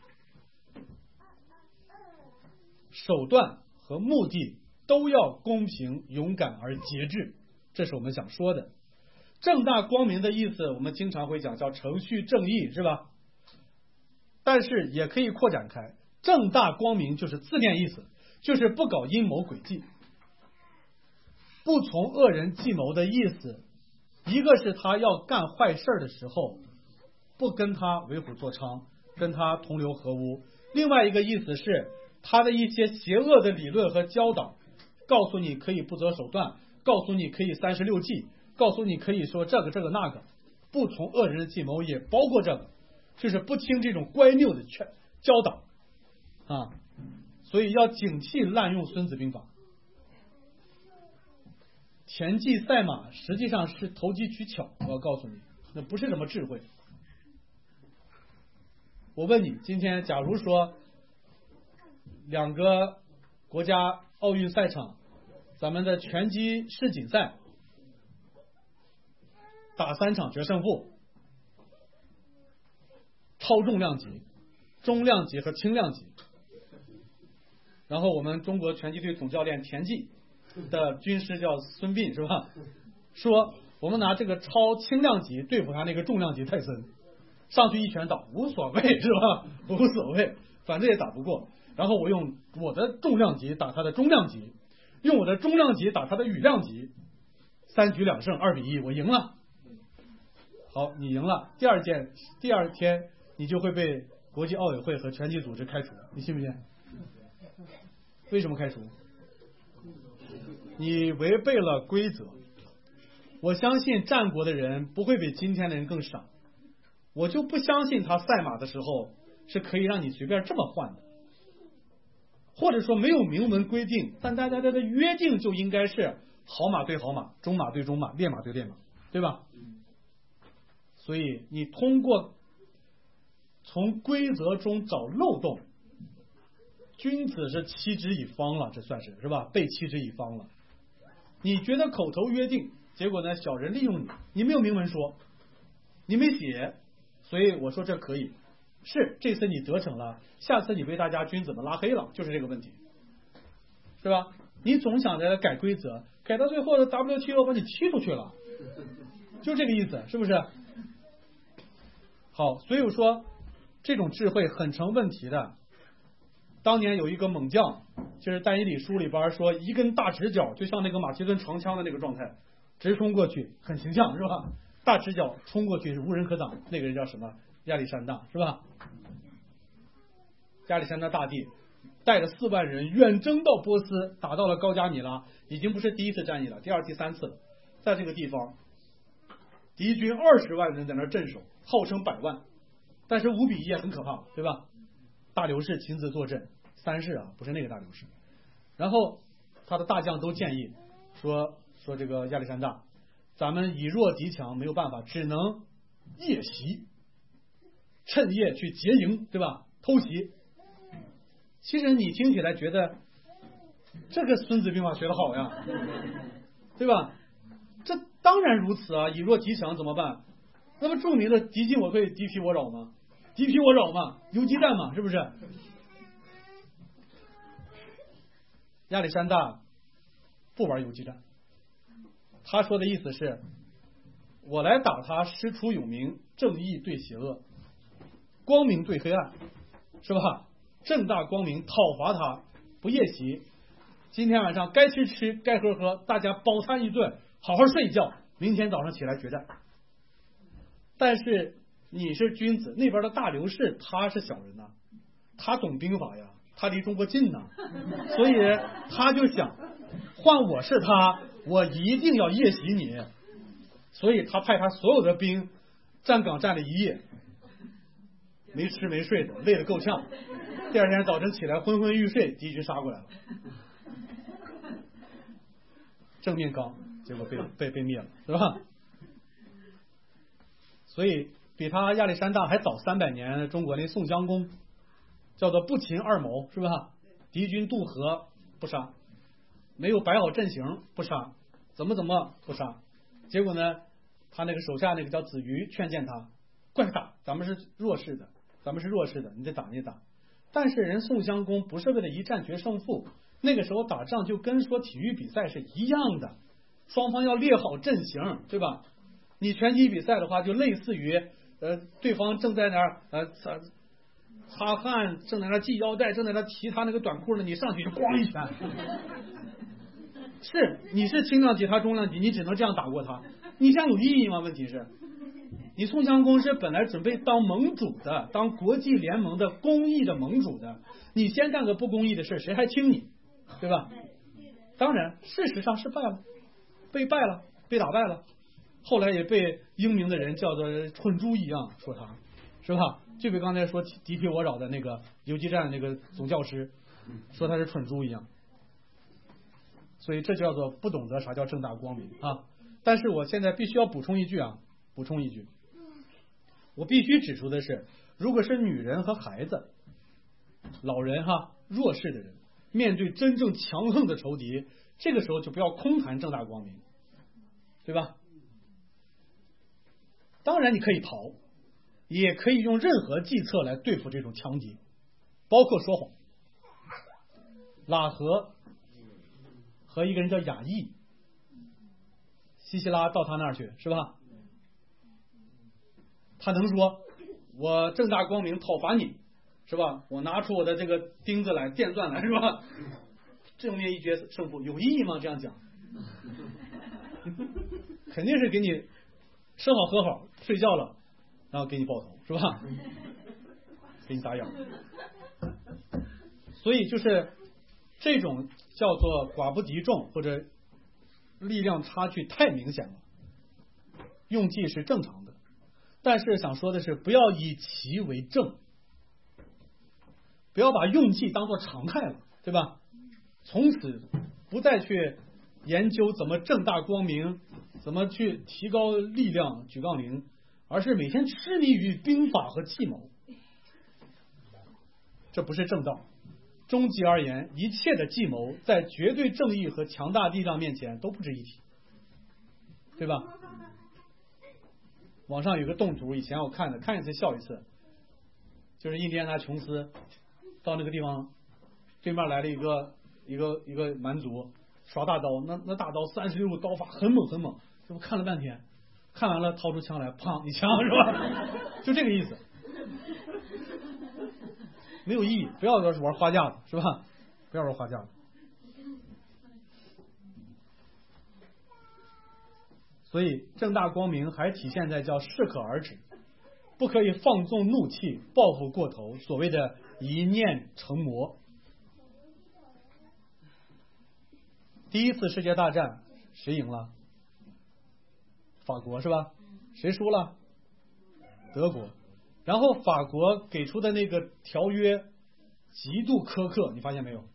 手段和目的都要公平勇敢而节制，这是我们想说的。正大光明的意思我们经常会讲叫程序正义，是吧？但是也可以扩展开，正大光明就是字面意思， 就是不搞阴谋诡计，不从恶人计谋的意思，一个是他要干坏事的时候不跟他为虎作伥，跟他同流合污，另外一个意思是他的一些邪恶的理论和教导告诉你可以不择手段，告诉你可以36计，告诉你可以说这个那个，不从恶人的计谋也包括这个，就是不听这种乖谬的教导啊，所以要警惕滥用孙子兵法。田忌赛马实际上是投机取巧，我要告诉你，那不是什么智慧。我问你，今天假如说2个国家奥运赛场，咱们的拳击世锦赛打3场决胜负，超重量级、中量级和轻量级，然后我们中国拳击队总教练田忌的军师叫孙膑是吧？说我们拿这个超轻量级对付他那个重量级泰森，上去一拳倒无所谓是吧？无所谓，反正也打不过。然后我用我的重量级打他的中量级，用我的中量级打他的羽量级，3局2胜2-1，我赢了。好，你赢了，第二天你就会被国际奥委会和拳击组织开除，你信不信？为什么开除？你违背了规则。我相信战国的人不会比今天的人更傻，我就不相信他赛马的时候是可以让你随便这么换的，或者说没有明文规定，但大家的约定就应该是好马对好马，中马对中马，烈马对烈马，对吧？所以你通过从规则中找漏洞，君子是欺之以方了，这算是吧？被欺之以方了。你觉得口头约定，结果呢小人利用你，你没有明文说，你没写，所以我说这可以，是这次你得逞了，下次你被大家君子们拉黑了，就是这个问题，是吧？你总想着改规则，改到最后的 WTO 把你踢出去了，就这个意思，是不是？好，所以我说这种智慧很成问题的。当年有一个猛将，就是但以理书里边说，一根大直角就像那个马其顿长枪的那个状态，直冲过去，很形象是吧？大直角冲过去是无人可挡，那个人叫什么？亚历山大是吧？亚历山大大帝带着4万人远征到波斯，打到了高加尼拉，已经不是第一次战役了，第2、第3次了。在这个地方，敌军20万人在那镇守，号称100万，但是5-1也很可怕，对吧？大流士亲自坐镇，3世啊，不是那个大流士。然后他的大将都建议说这个亚历山大，咱们以弱敌强，没有办法，只能夜袭，趁夜去劫营，对吧？偷袭。其实你听起来觉得这个孙子兵法学得好呀，对吧？这当然如此啊，以弱敌强怎么办？那么著名的敌进我退，敌疲我扰吗？敌疲我扰嘛，游击战嘛，是不是？亚历山大不玩游击战，他说的意思是，我来打他师出有名，正义对邪恶，光明对黑暗，是吧？正大光明讨伐他，不夜袭，今天晚上该吃吃，该喝喝，大家饱餐一顿，好好睡一觉，明天早上起来决战。但是你是君子，那边的大流士他是小人呐，他懂兵法呀，他离中国近呐，所以他就想，换我是他，我一定要夜袭你，所以他派他所有的兵站岗站了1夜，没吃没睡的，累得够呛。第2天早晨起来昏昏欲睡，敌军杀过来了，正面刚，结果被灭了，是吧？所以比他亚历山大还早300年，中国那宋襄公叫做不秦2谋，是吧？敌军渡河不杀，没有摆好阵型不杀，怎么不杀，结果呢，他那个手下那个叫子瑜劝谏他，快打，咱们是弱势的，你得打。但是人宋襄公不是为了一战决胜负，那个时候打仗就跟说体育比赛是一样的，双方要列好阵型，对吧？你拳击比赛的话，就类似于对方正在那儿擦汗，正在那系腰带，正在那提他那个短裤呢，你上去就咣一拳。是，你是轻量级，他重量级，你只能这样打过他。你这样有意义吗？问题是，你宋襄公是本来准备当盟主的，当国际联盟的公益的盟主的，你先干个不公益的事，谁还听你？对吧？当然，事实上是败了，被败了，被打败了。后来也被英明的人叫做蠢猪一样说他，是吧？就比刚才说敌疲我扰的那个游击战那个总教师，说他是蠢猪一样。所以这叫做不懂得啥叫正大光明啊！但是我现在必须要补充一句，我必须指出的是，如果是女人和孩子、老人弱势的人，面对真正强横的仇敌，这个时候就不要空谈正大光明，对吧？当然你可以逃，也可以用任何计策来对付这种强敌，包括说谎。喇合和一个人叫雅意，西西拉到他那儿去，是吧？他能说我正大光明讨伐你，是吧？我拿出我的这个钉子来、电钻来，是吧？正面一决胜负，有意义吗？这样讲，肯定是给你吃好喝好睡觉了，然后给你爆头，是吧？给你打痒。所以就是这种叫做寡不敌众，或者力量差距太明显了，用计是正常的。但是想说的是，不要以其为正，不要把用计当做常态了，对吧？从此不再去研究怎么正大光明，怎么去提高力量举杠铃，而是每天痴迷于兵法和计谋，这不是正道。终极而言，一切的计谋在绝对正义和强大力量面前都不值一提，对吧？网上有个动图，以前我看一次笑一次，就是印第安纳琼斯到那个地方，对面来了一个蛮族耍大刀，那大刀36路刀法很猛很猛，这不看了半天，看完了掏出枪来，砰一枪，是吧？就这个意思，没有意义，不要说是玩花架子，是吧？不要玩花架子。所以正大光明还体现在叫适可而止，不可以放纵怒气，报复过头，所谓的一念成魔。第一次世界大战谁赢了？法国，是吧？谁输了？德国。然后法国给出的那个条约极度苛刻，你发现没有？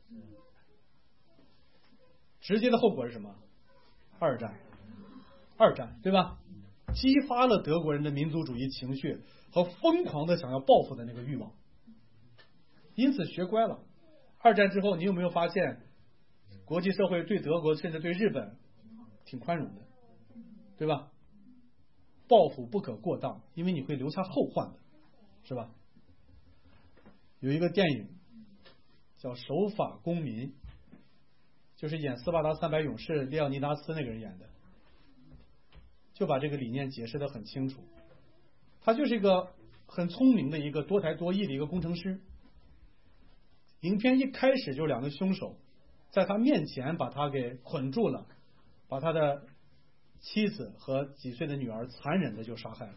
直接的后果是什么？二战，对吧？激发了德国人的民族主义情绪和疯狂的想要报复的那个欲望，因此学乖了。二战之后，你有没有发现国际社会对德国甚至对日本挺宽容的，对吧？报复不可过当，因为你会留下后患的，是吧？有一个电影叫《守法公民》，就是演斯巴达300勇士列奥尼达斯那个人演的，就把这个理念解释得很清楚。他就是一个很聪明的一个多才多艺的一个工程师。影片一开始就两个凶手在他面前把他给捆住了，把他的妻子和几岁的女儿残忍的就杀害了。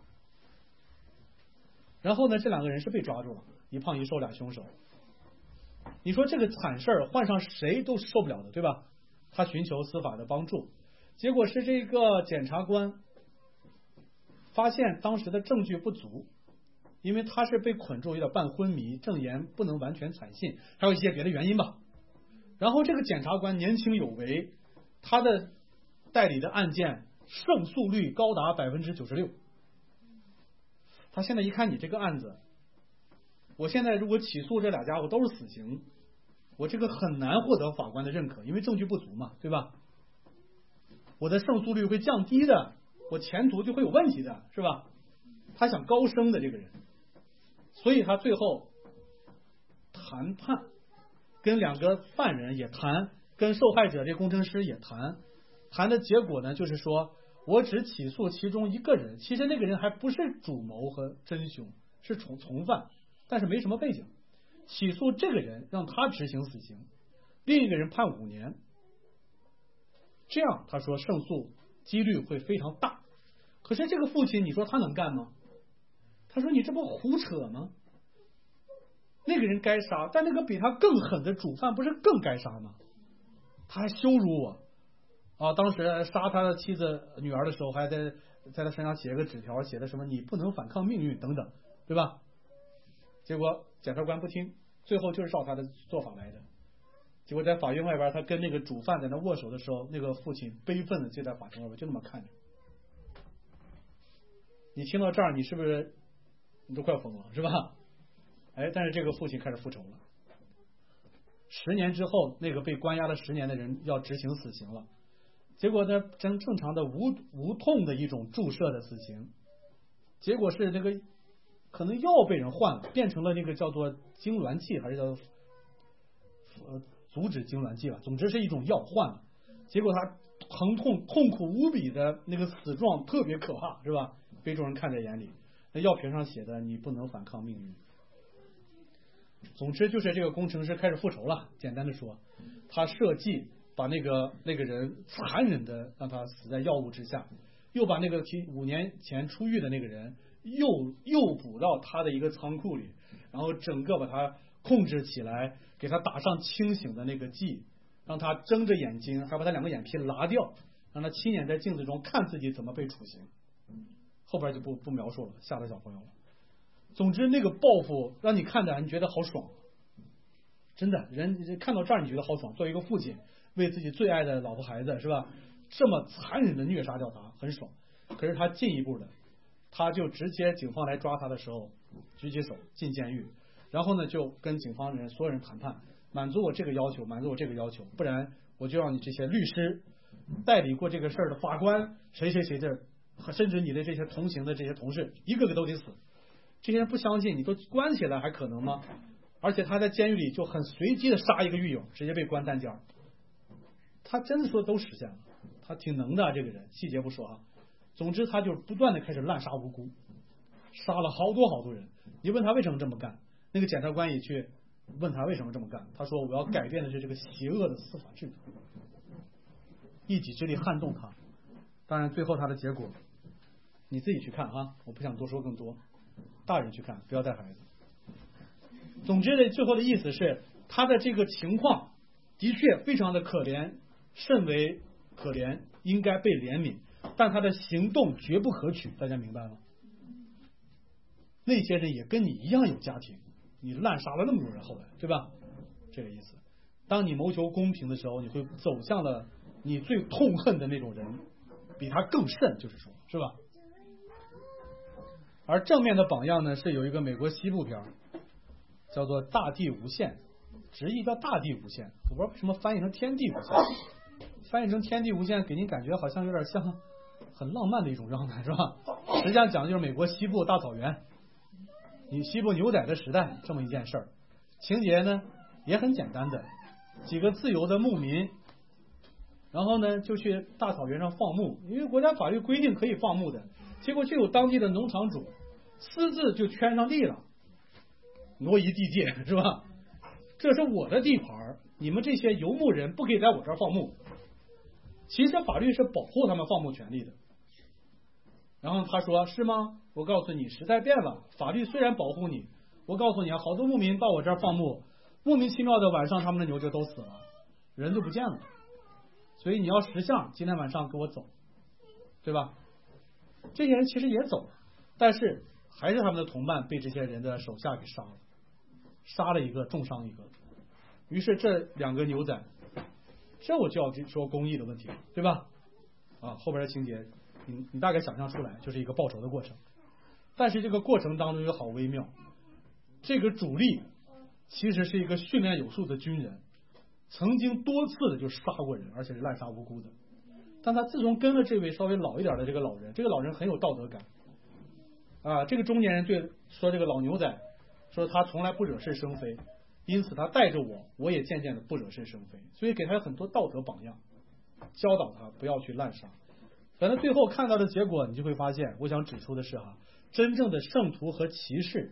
然后呢，这两个人是被抓住了，一胖一瘦俩凶手。你说这个惨事儿换上谁都受不了的，对吧？他寻求司法的帮助，结果是这个检察官发现当时的证据不足，因为他是被捆住，有点半昏迷，证言不能完全采信，还有一些别的原因吧。然后这个检察官年轻有为，他的代理的案件胜诉率高达96%。他现在一看你这个案子，我现在如果起诉这俩家伙都是死刑，我这个很难获得法官的认可，因为证据不足嘛，对吧？我的胜诉率会降低的，我前途就会有问题的，是吧？他想高升的这个人，所以他最后谈判，跟两个犯人也谈，跟受害者这工程师也谈，谈的结果呢，就是说我只起诉其中一个人，其实那个人还不是主谋和真凶，是从犯， 但是没什么背景。起诉这个人让他执行死刑，另一个人判5年，这样他说胜诉几率会非常大。可是这个父亲你说他能干吗？他说你这不胡扯吗？那个人该杀，但那个比他更狠的主犯不是更该杀吗？他还羞辱我啊！当时杀他的妻子女儿的时候，还在他身上写个纸条，写的什么你不能反抗命运等等，对吧？结果检察官不听，最后就是照他的做法来的。结果在法院外边，他跟那个主犯在那握手的时候，那个父亲悲愤的就在法庭外边就那么看着。你听到这儿，你是不是你都快疯了，是吧？哎，但是这个父亲开始复仇了。10年之后，那个被关押了10年的人要执行死刑了。结果呢，正常的无痛的一种注射的死刑，结果是那个可能药被人换了，变成了那个叫做痉挛剂，还是叫阻止痉挛剂吧，总之是一种药换了。结果他痛苦无比的那个死状特别可怕，是吧？被众人看在眼里。那药瓶上写的你不能反抗命运。总之就是这个工程师开始复仇了。简单的说，他设计把那个人残忍的让他死在药物之下，又把那个5年前出狱的那个人诱捕到他的一个仓库里，然后整个把他控制起来，给他打上清醒的那个剂，让他睁着眼睛，还把他2个眼皮拿掉，让他亲眼在镜子中看自己怎么被处刑。后边就不描述了，吓到小朋友了。总之那个报复让你看的你觉得好爽，真的，人看到这儿你觉得好爽。作为一个父亲为自己最爱的老婆孩子，是吧，这么残忍的虐杀掉他很爽。可是他进一步的，他就直接警方来抓他的时候举起手进监狱，然后呢就跟警方人所有人谈判，满足我这个要求，满足我这个要求，不然我就让你这些律师代理过这个事儿的法官谁的，甚至你的这些同行的这些同事一个个都得死。这些人不相信，你都关起来还可能吗？而且他在监狱里就很随机的杀一个狱友，直接被关3间。他真的说都实现了，他挺能的这个人，细节不说啊。总之他就不断的开始滥杀无辜，杀了好多人。你问他为什么这么干，那个检察官也去问他为什么这么干，他说我要改变的是这个邪恶的司法制度，一己之力撼动他。当然最后他的结果你自己去看啊，我不想多说更多，大人去看，不要带孩子。总之的最后的意思是，他的这个情况的确非常的可怜，甚为可怜，应该被怜悯，但他的行动绝不可取，大家明白吗？那些人也跟你一样有家庭，你滥杀了那么多人，后来对吧？这个意思。当你谋求公平的时候，你会走向了你最痛恨的那种人，比他更甚，就是说，是吧？而正面的榜样呢，是有一个美国西部片，叫做《大地无限》，直译叫《大地无限》，我不知道为什么翻译成《天地无限》，翻译成《天地无限》给您感觉好像有点像很浪漫的一种状态，是吧？实际上讲的就是美国西部大草原，你西部牛仔的时代这么一件事儿。情节呢也很简单的，几个自由的牧民，然后呢就去大草原上放牧，因为国家法律规定可以放牧的，结果就有当地的农场主私自就圈上地了，挪移地界，是吧？这是我的地盘，你们这些游牧人不可以在我这儿放牧。其实法律是保护他们放牧权利的。然后他说是吗？我告诉你，时代变了，法律虽然保护你，我告诉你啊，好多牧民到我这儿放牧，莫名其妙的晚上他们的牛就都死了，人就不见了。所以你要识相，今天晚上给我走，对吧？这些人其实也走了，但是还是他们的同伴被这些人的手下给杀了，杀了一个，重伤一个。于是这2个牛仔，这我就要说公义的问题了，对吧？啊，后边的情节你大概想象出来，就是一个报仇的过程。但是这个过程当中有好微妙，这个主力其实是一个训练有素的军人，曾经多次的就杀过人，而且是滥杀无辜的。但他自从跟了这位稍微老一点的这个老人，这个老人很有道德感啊。这个中年人对说这个老牛仔说他从来不惹是生非，因此他带着我也渐渐的不惹是生非，所以给他很多道德榜样，教导他不要去滥杀。反正最后看到的结果，你就会发现，我想指出的是真正的圣徒和骑士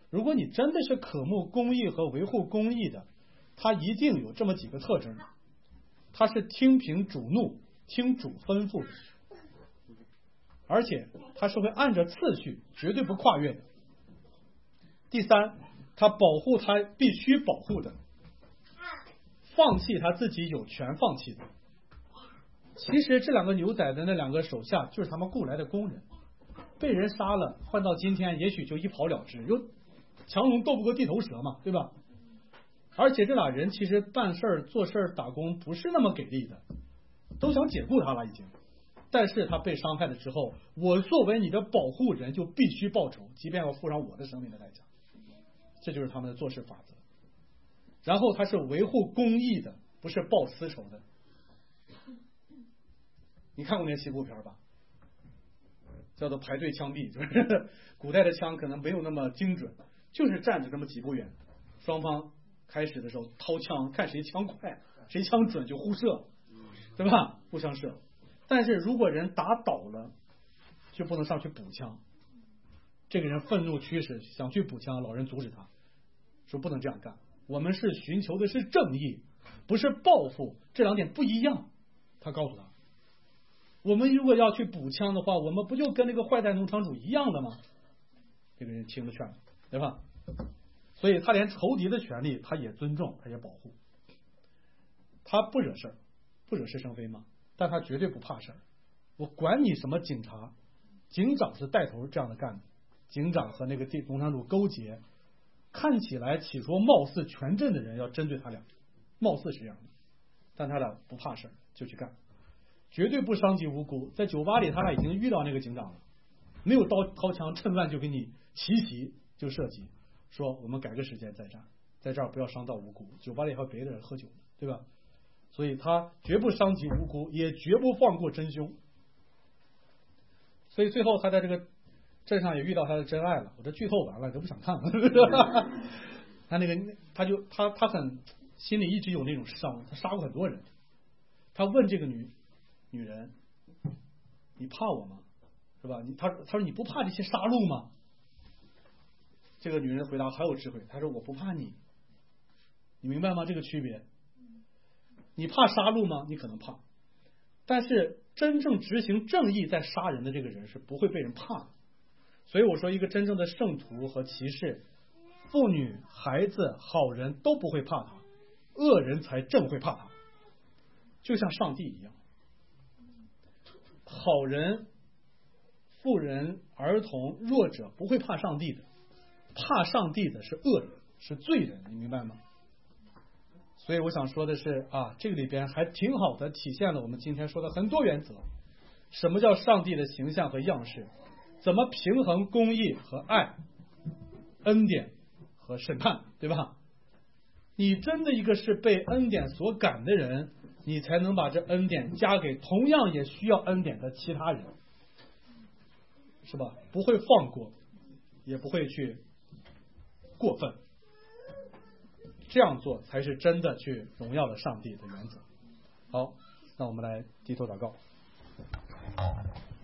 如果你真的是渴慕公义和维护公义的，他一定有这么几个特征：他是听凭主怒，听主吩咐的，而且他是会按着次序，绝对不跨越的。第三，他保护他必须保护的，放弃他自己有权放弃的。其实这两个牛仔的那两个手下就是他们雇来的工人，被人杀了，换到今天也许就一跑了之，有强龙斗不过地头蛇嘛，对吧？而且这俩人其实办事儿、做事儿、打工不是那么给力的，都想解雇他了已经。但是他被伤害了之后，我作为你的保护人就必须报仇，即便要付上我的生命的代价。这就是他们的做事法则。然后他是维护公义的，不是报私仇的。你看过那西部片吧？叫做排队枪毙，就是古代的枪可能没有那么精准，就是站着这么几步远，双方开始的时候掏枪，看谁枪快，谁枪准就互射，对吧？互相射。但是如果人打倒了，就不能上去补枪。这个人愤怒驱使，想去补枪，老人阻止他，说不能这样干。我们是寻求的是正义，不是报复，这两点不一样。他告诉他，我们如果要去补枪的话，我们不就跟那个坏蛋农场主一样的吗？这个人听了劝了，对吧？所以他连仇敌的权利他也尊重，他也保护。他不惹事儿，不惹是生非嘛，但他绝对不怕事儿。我管你什么警察，警长是带头这样的干的。警长和那个农场主勾结，看起来起初貌似全镇的人要针对他俩，貌似是这样的，但他俩不怕事儿就去干，绝对不伤及无辜。在酒吧里他俩已经遇到那个警长了，没有掏枪趁乱就给你奇袭就射击，说我们改个时间再战，在这儿不要伤到无辜，酒吧里还有别的人喝酒，对吧？所以他绝不伤及无辜，也绝不放过真凶。所以最后他在这个镇上也遇到他的真爱了，我这剧透完了都不想看了。他那个他很心里一直有那种伤，他杀过很多人。他问这个女人，你怕我吗？是吧？他说你不怕这些杀戮吗？这个女人回答很有智慧，她说我不怕你，你明白吗？这个区别。你怕杀戮吗？你可能怕，但是真正执行正义在杀人的这个人是不会被人怕的。所以我说，一个真正的圣徒和骑士，妇女、孩子、好人都不会怕他，恶人才正会怕他，就像上帝一样。好人、妇人、儿童、弱者不会怕上帝的，怕上帝的是恶人，是罪人，你明白吗？所以我想说的是这个里边还挺好的体现了我们今天说的很多原则。什么叫上帝的形象和样式？怎么平衡公义和爱，恩典和审判，对吧？你真的一个是被恩典所感的人，你才能把这恩典加给同样也需要恩典的其他人，是吧？不会放过，也不会去过分，这样做才是真的去荣耀了上帝的原则。好，那我们来低头祷告。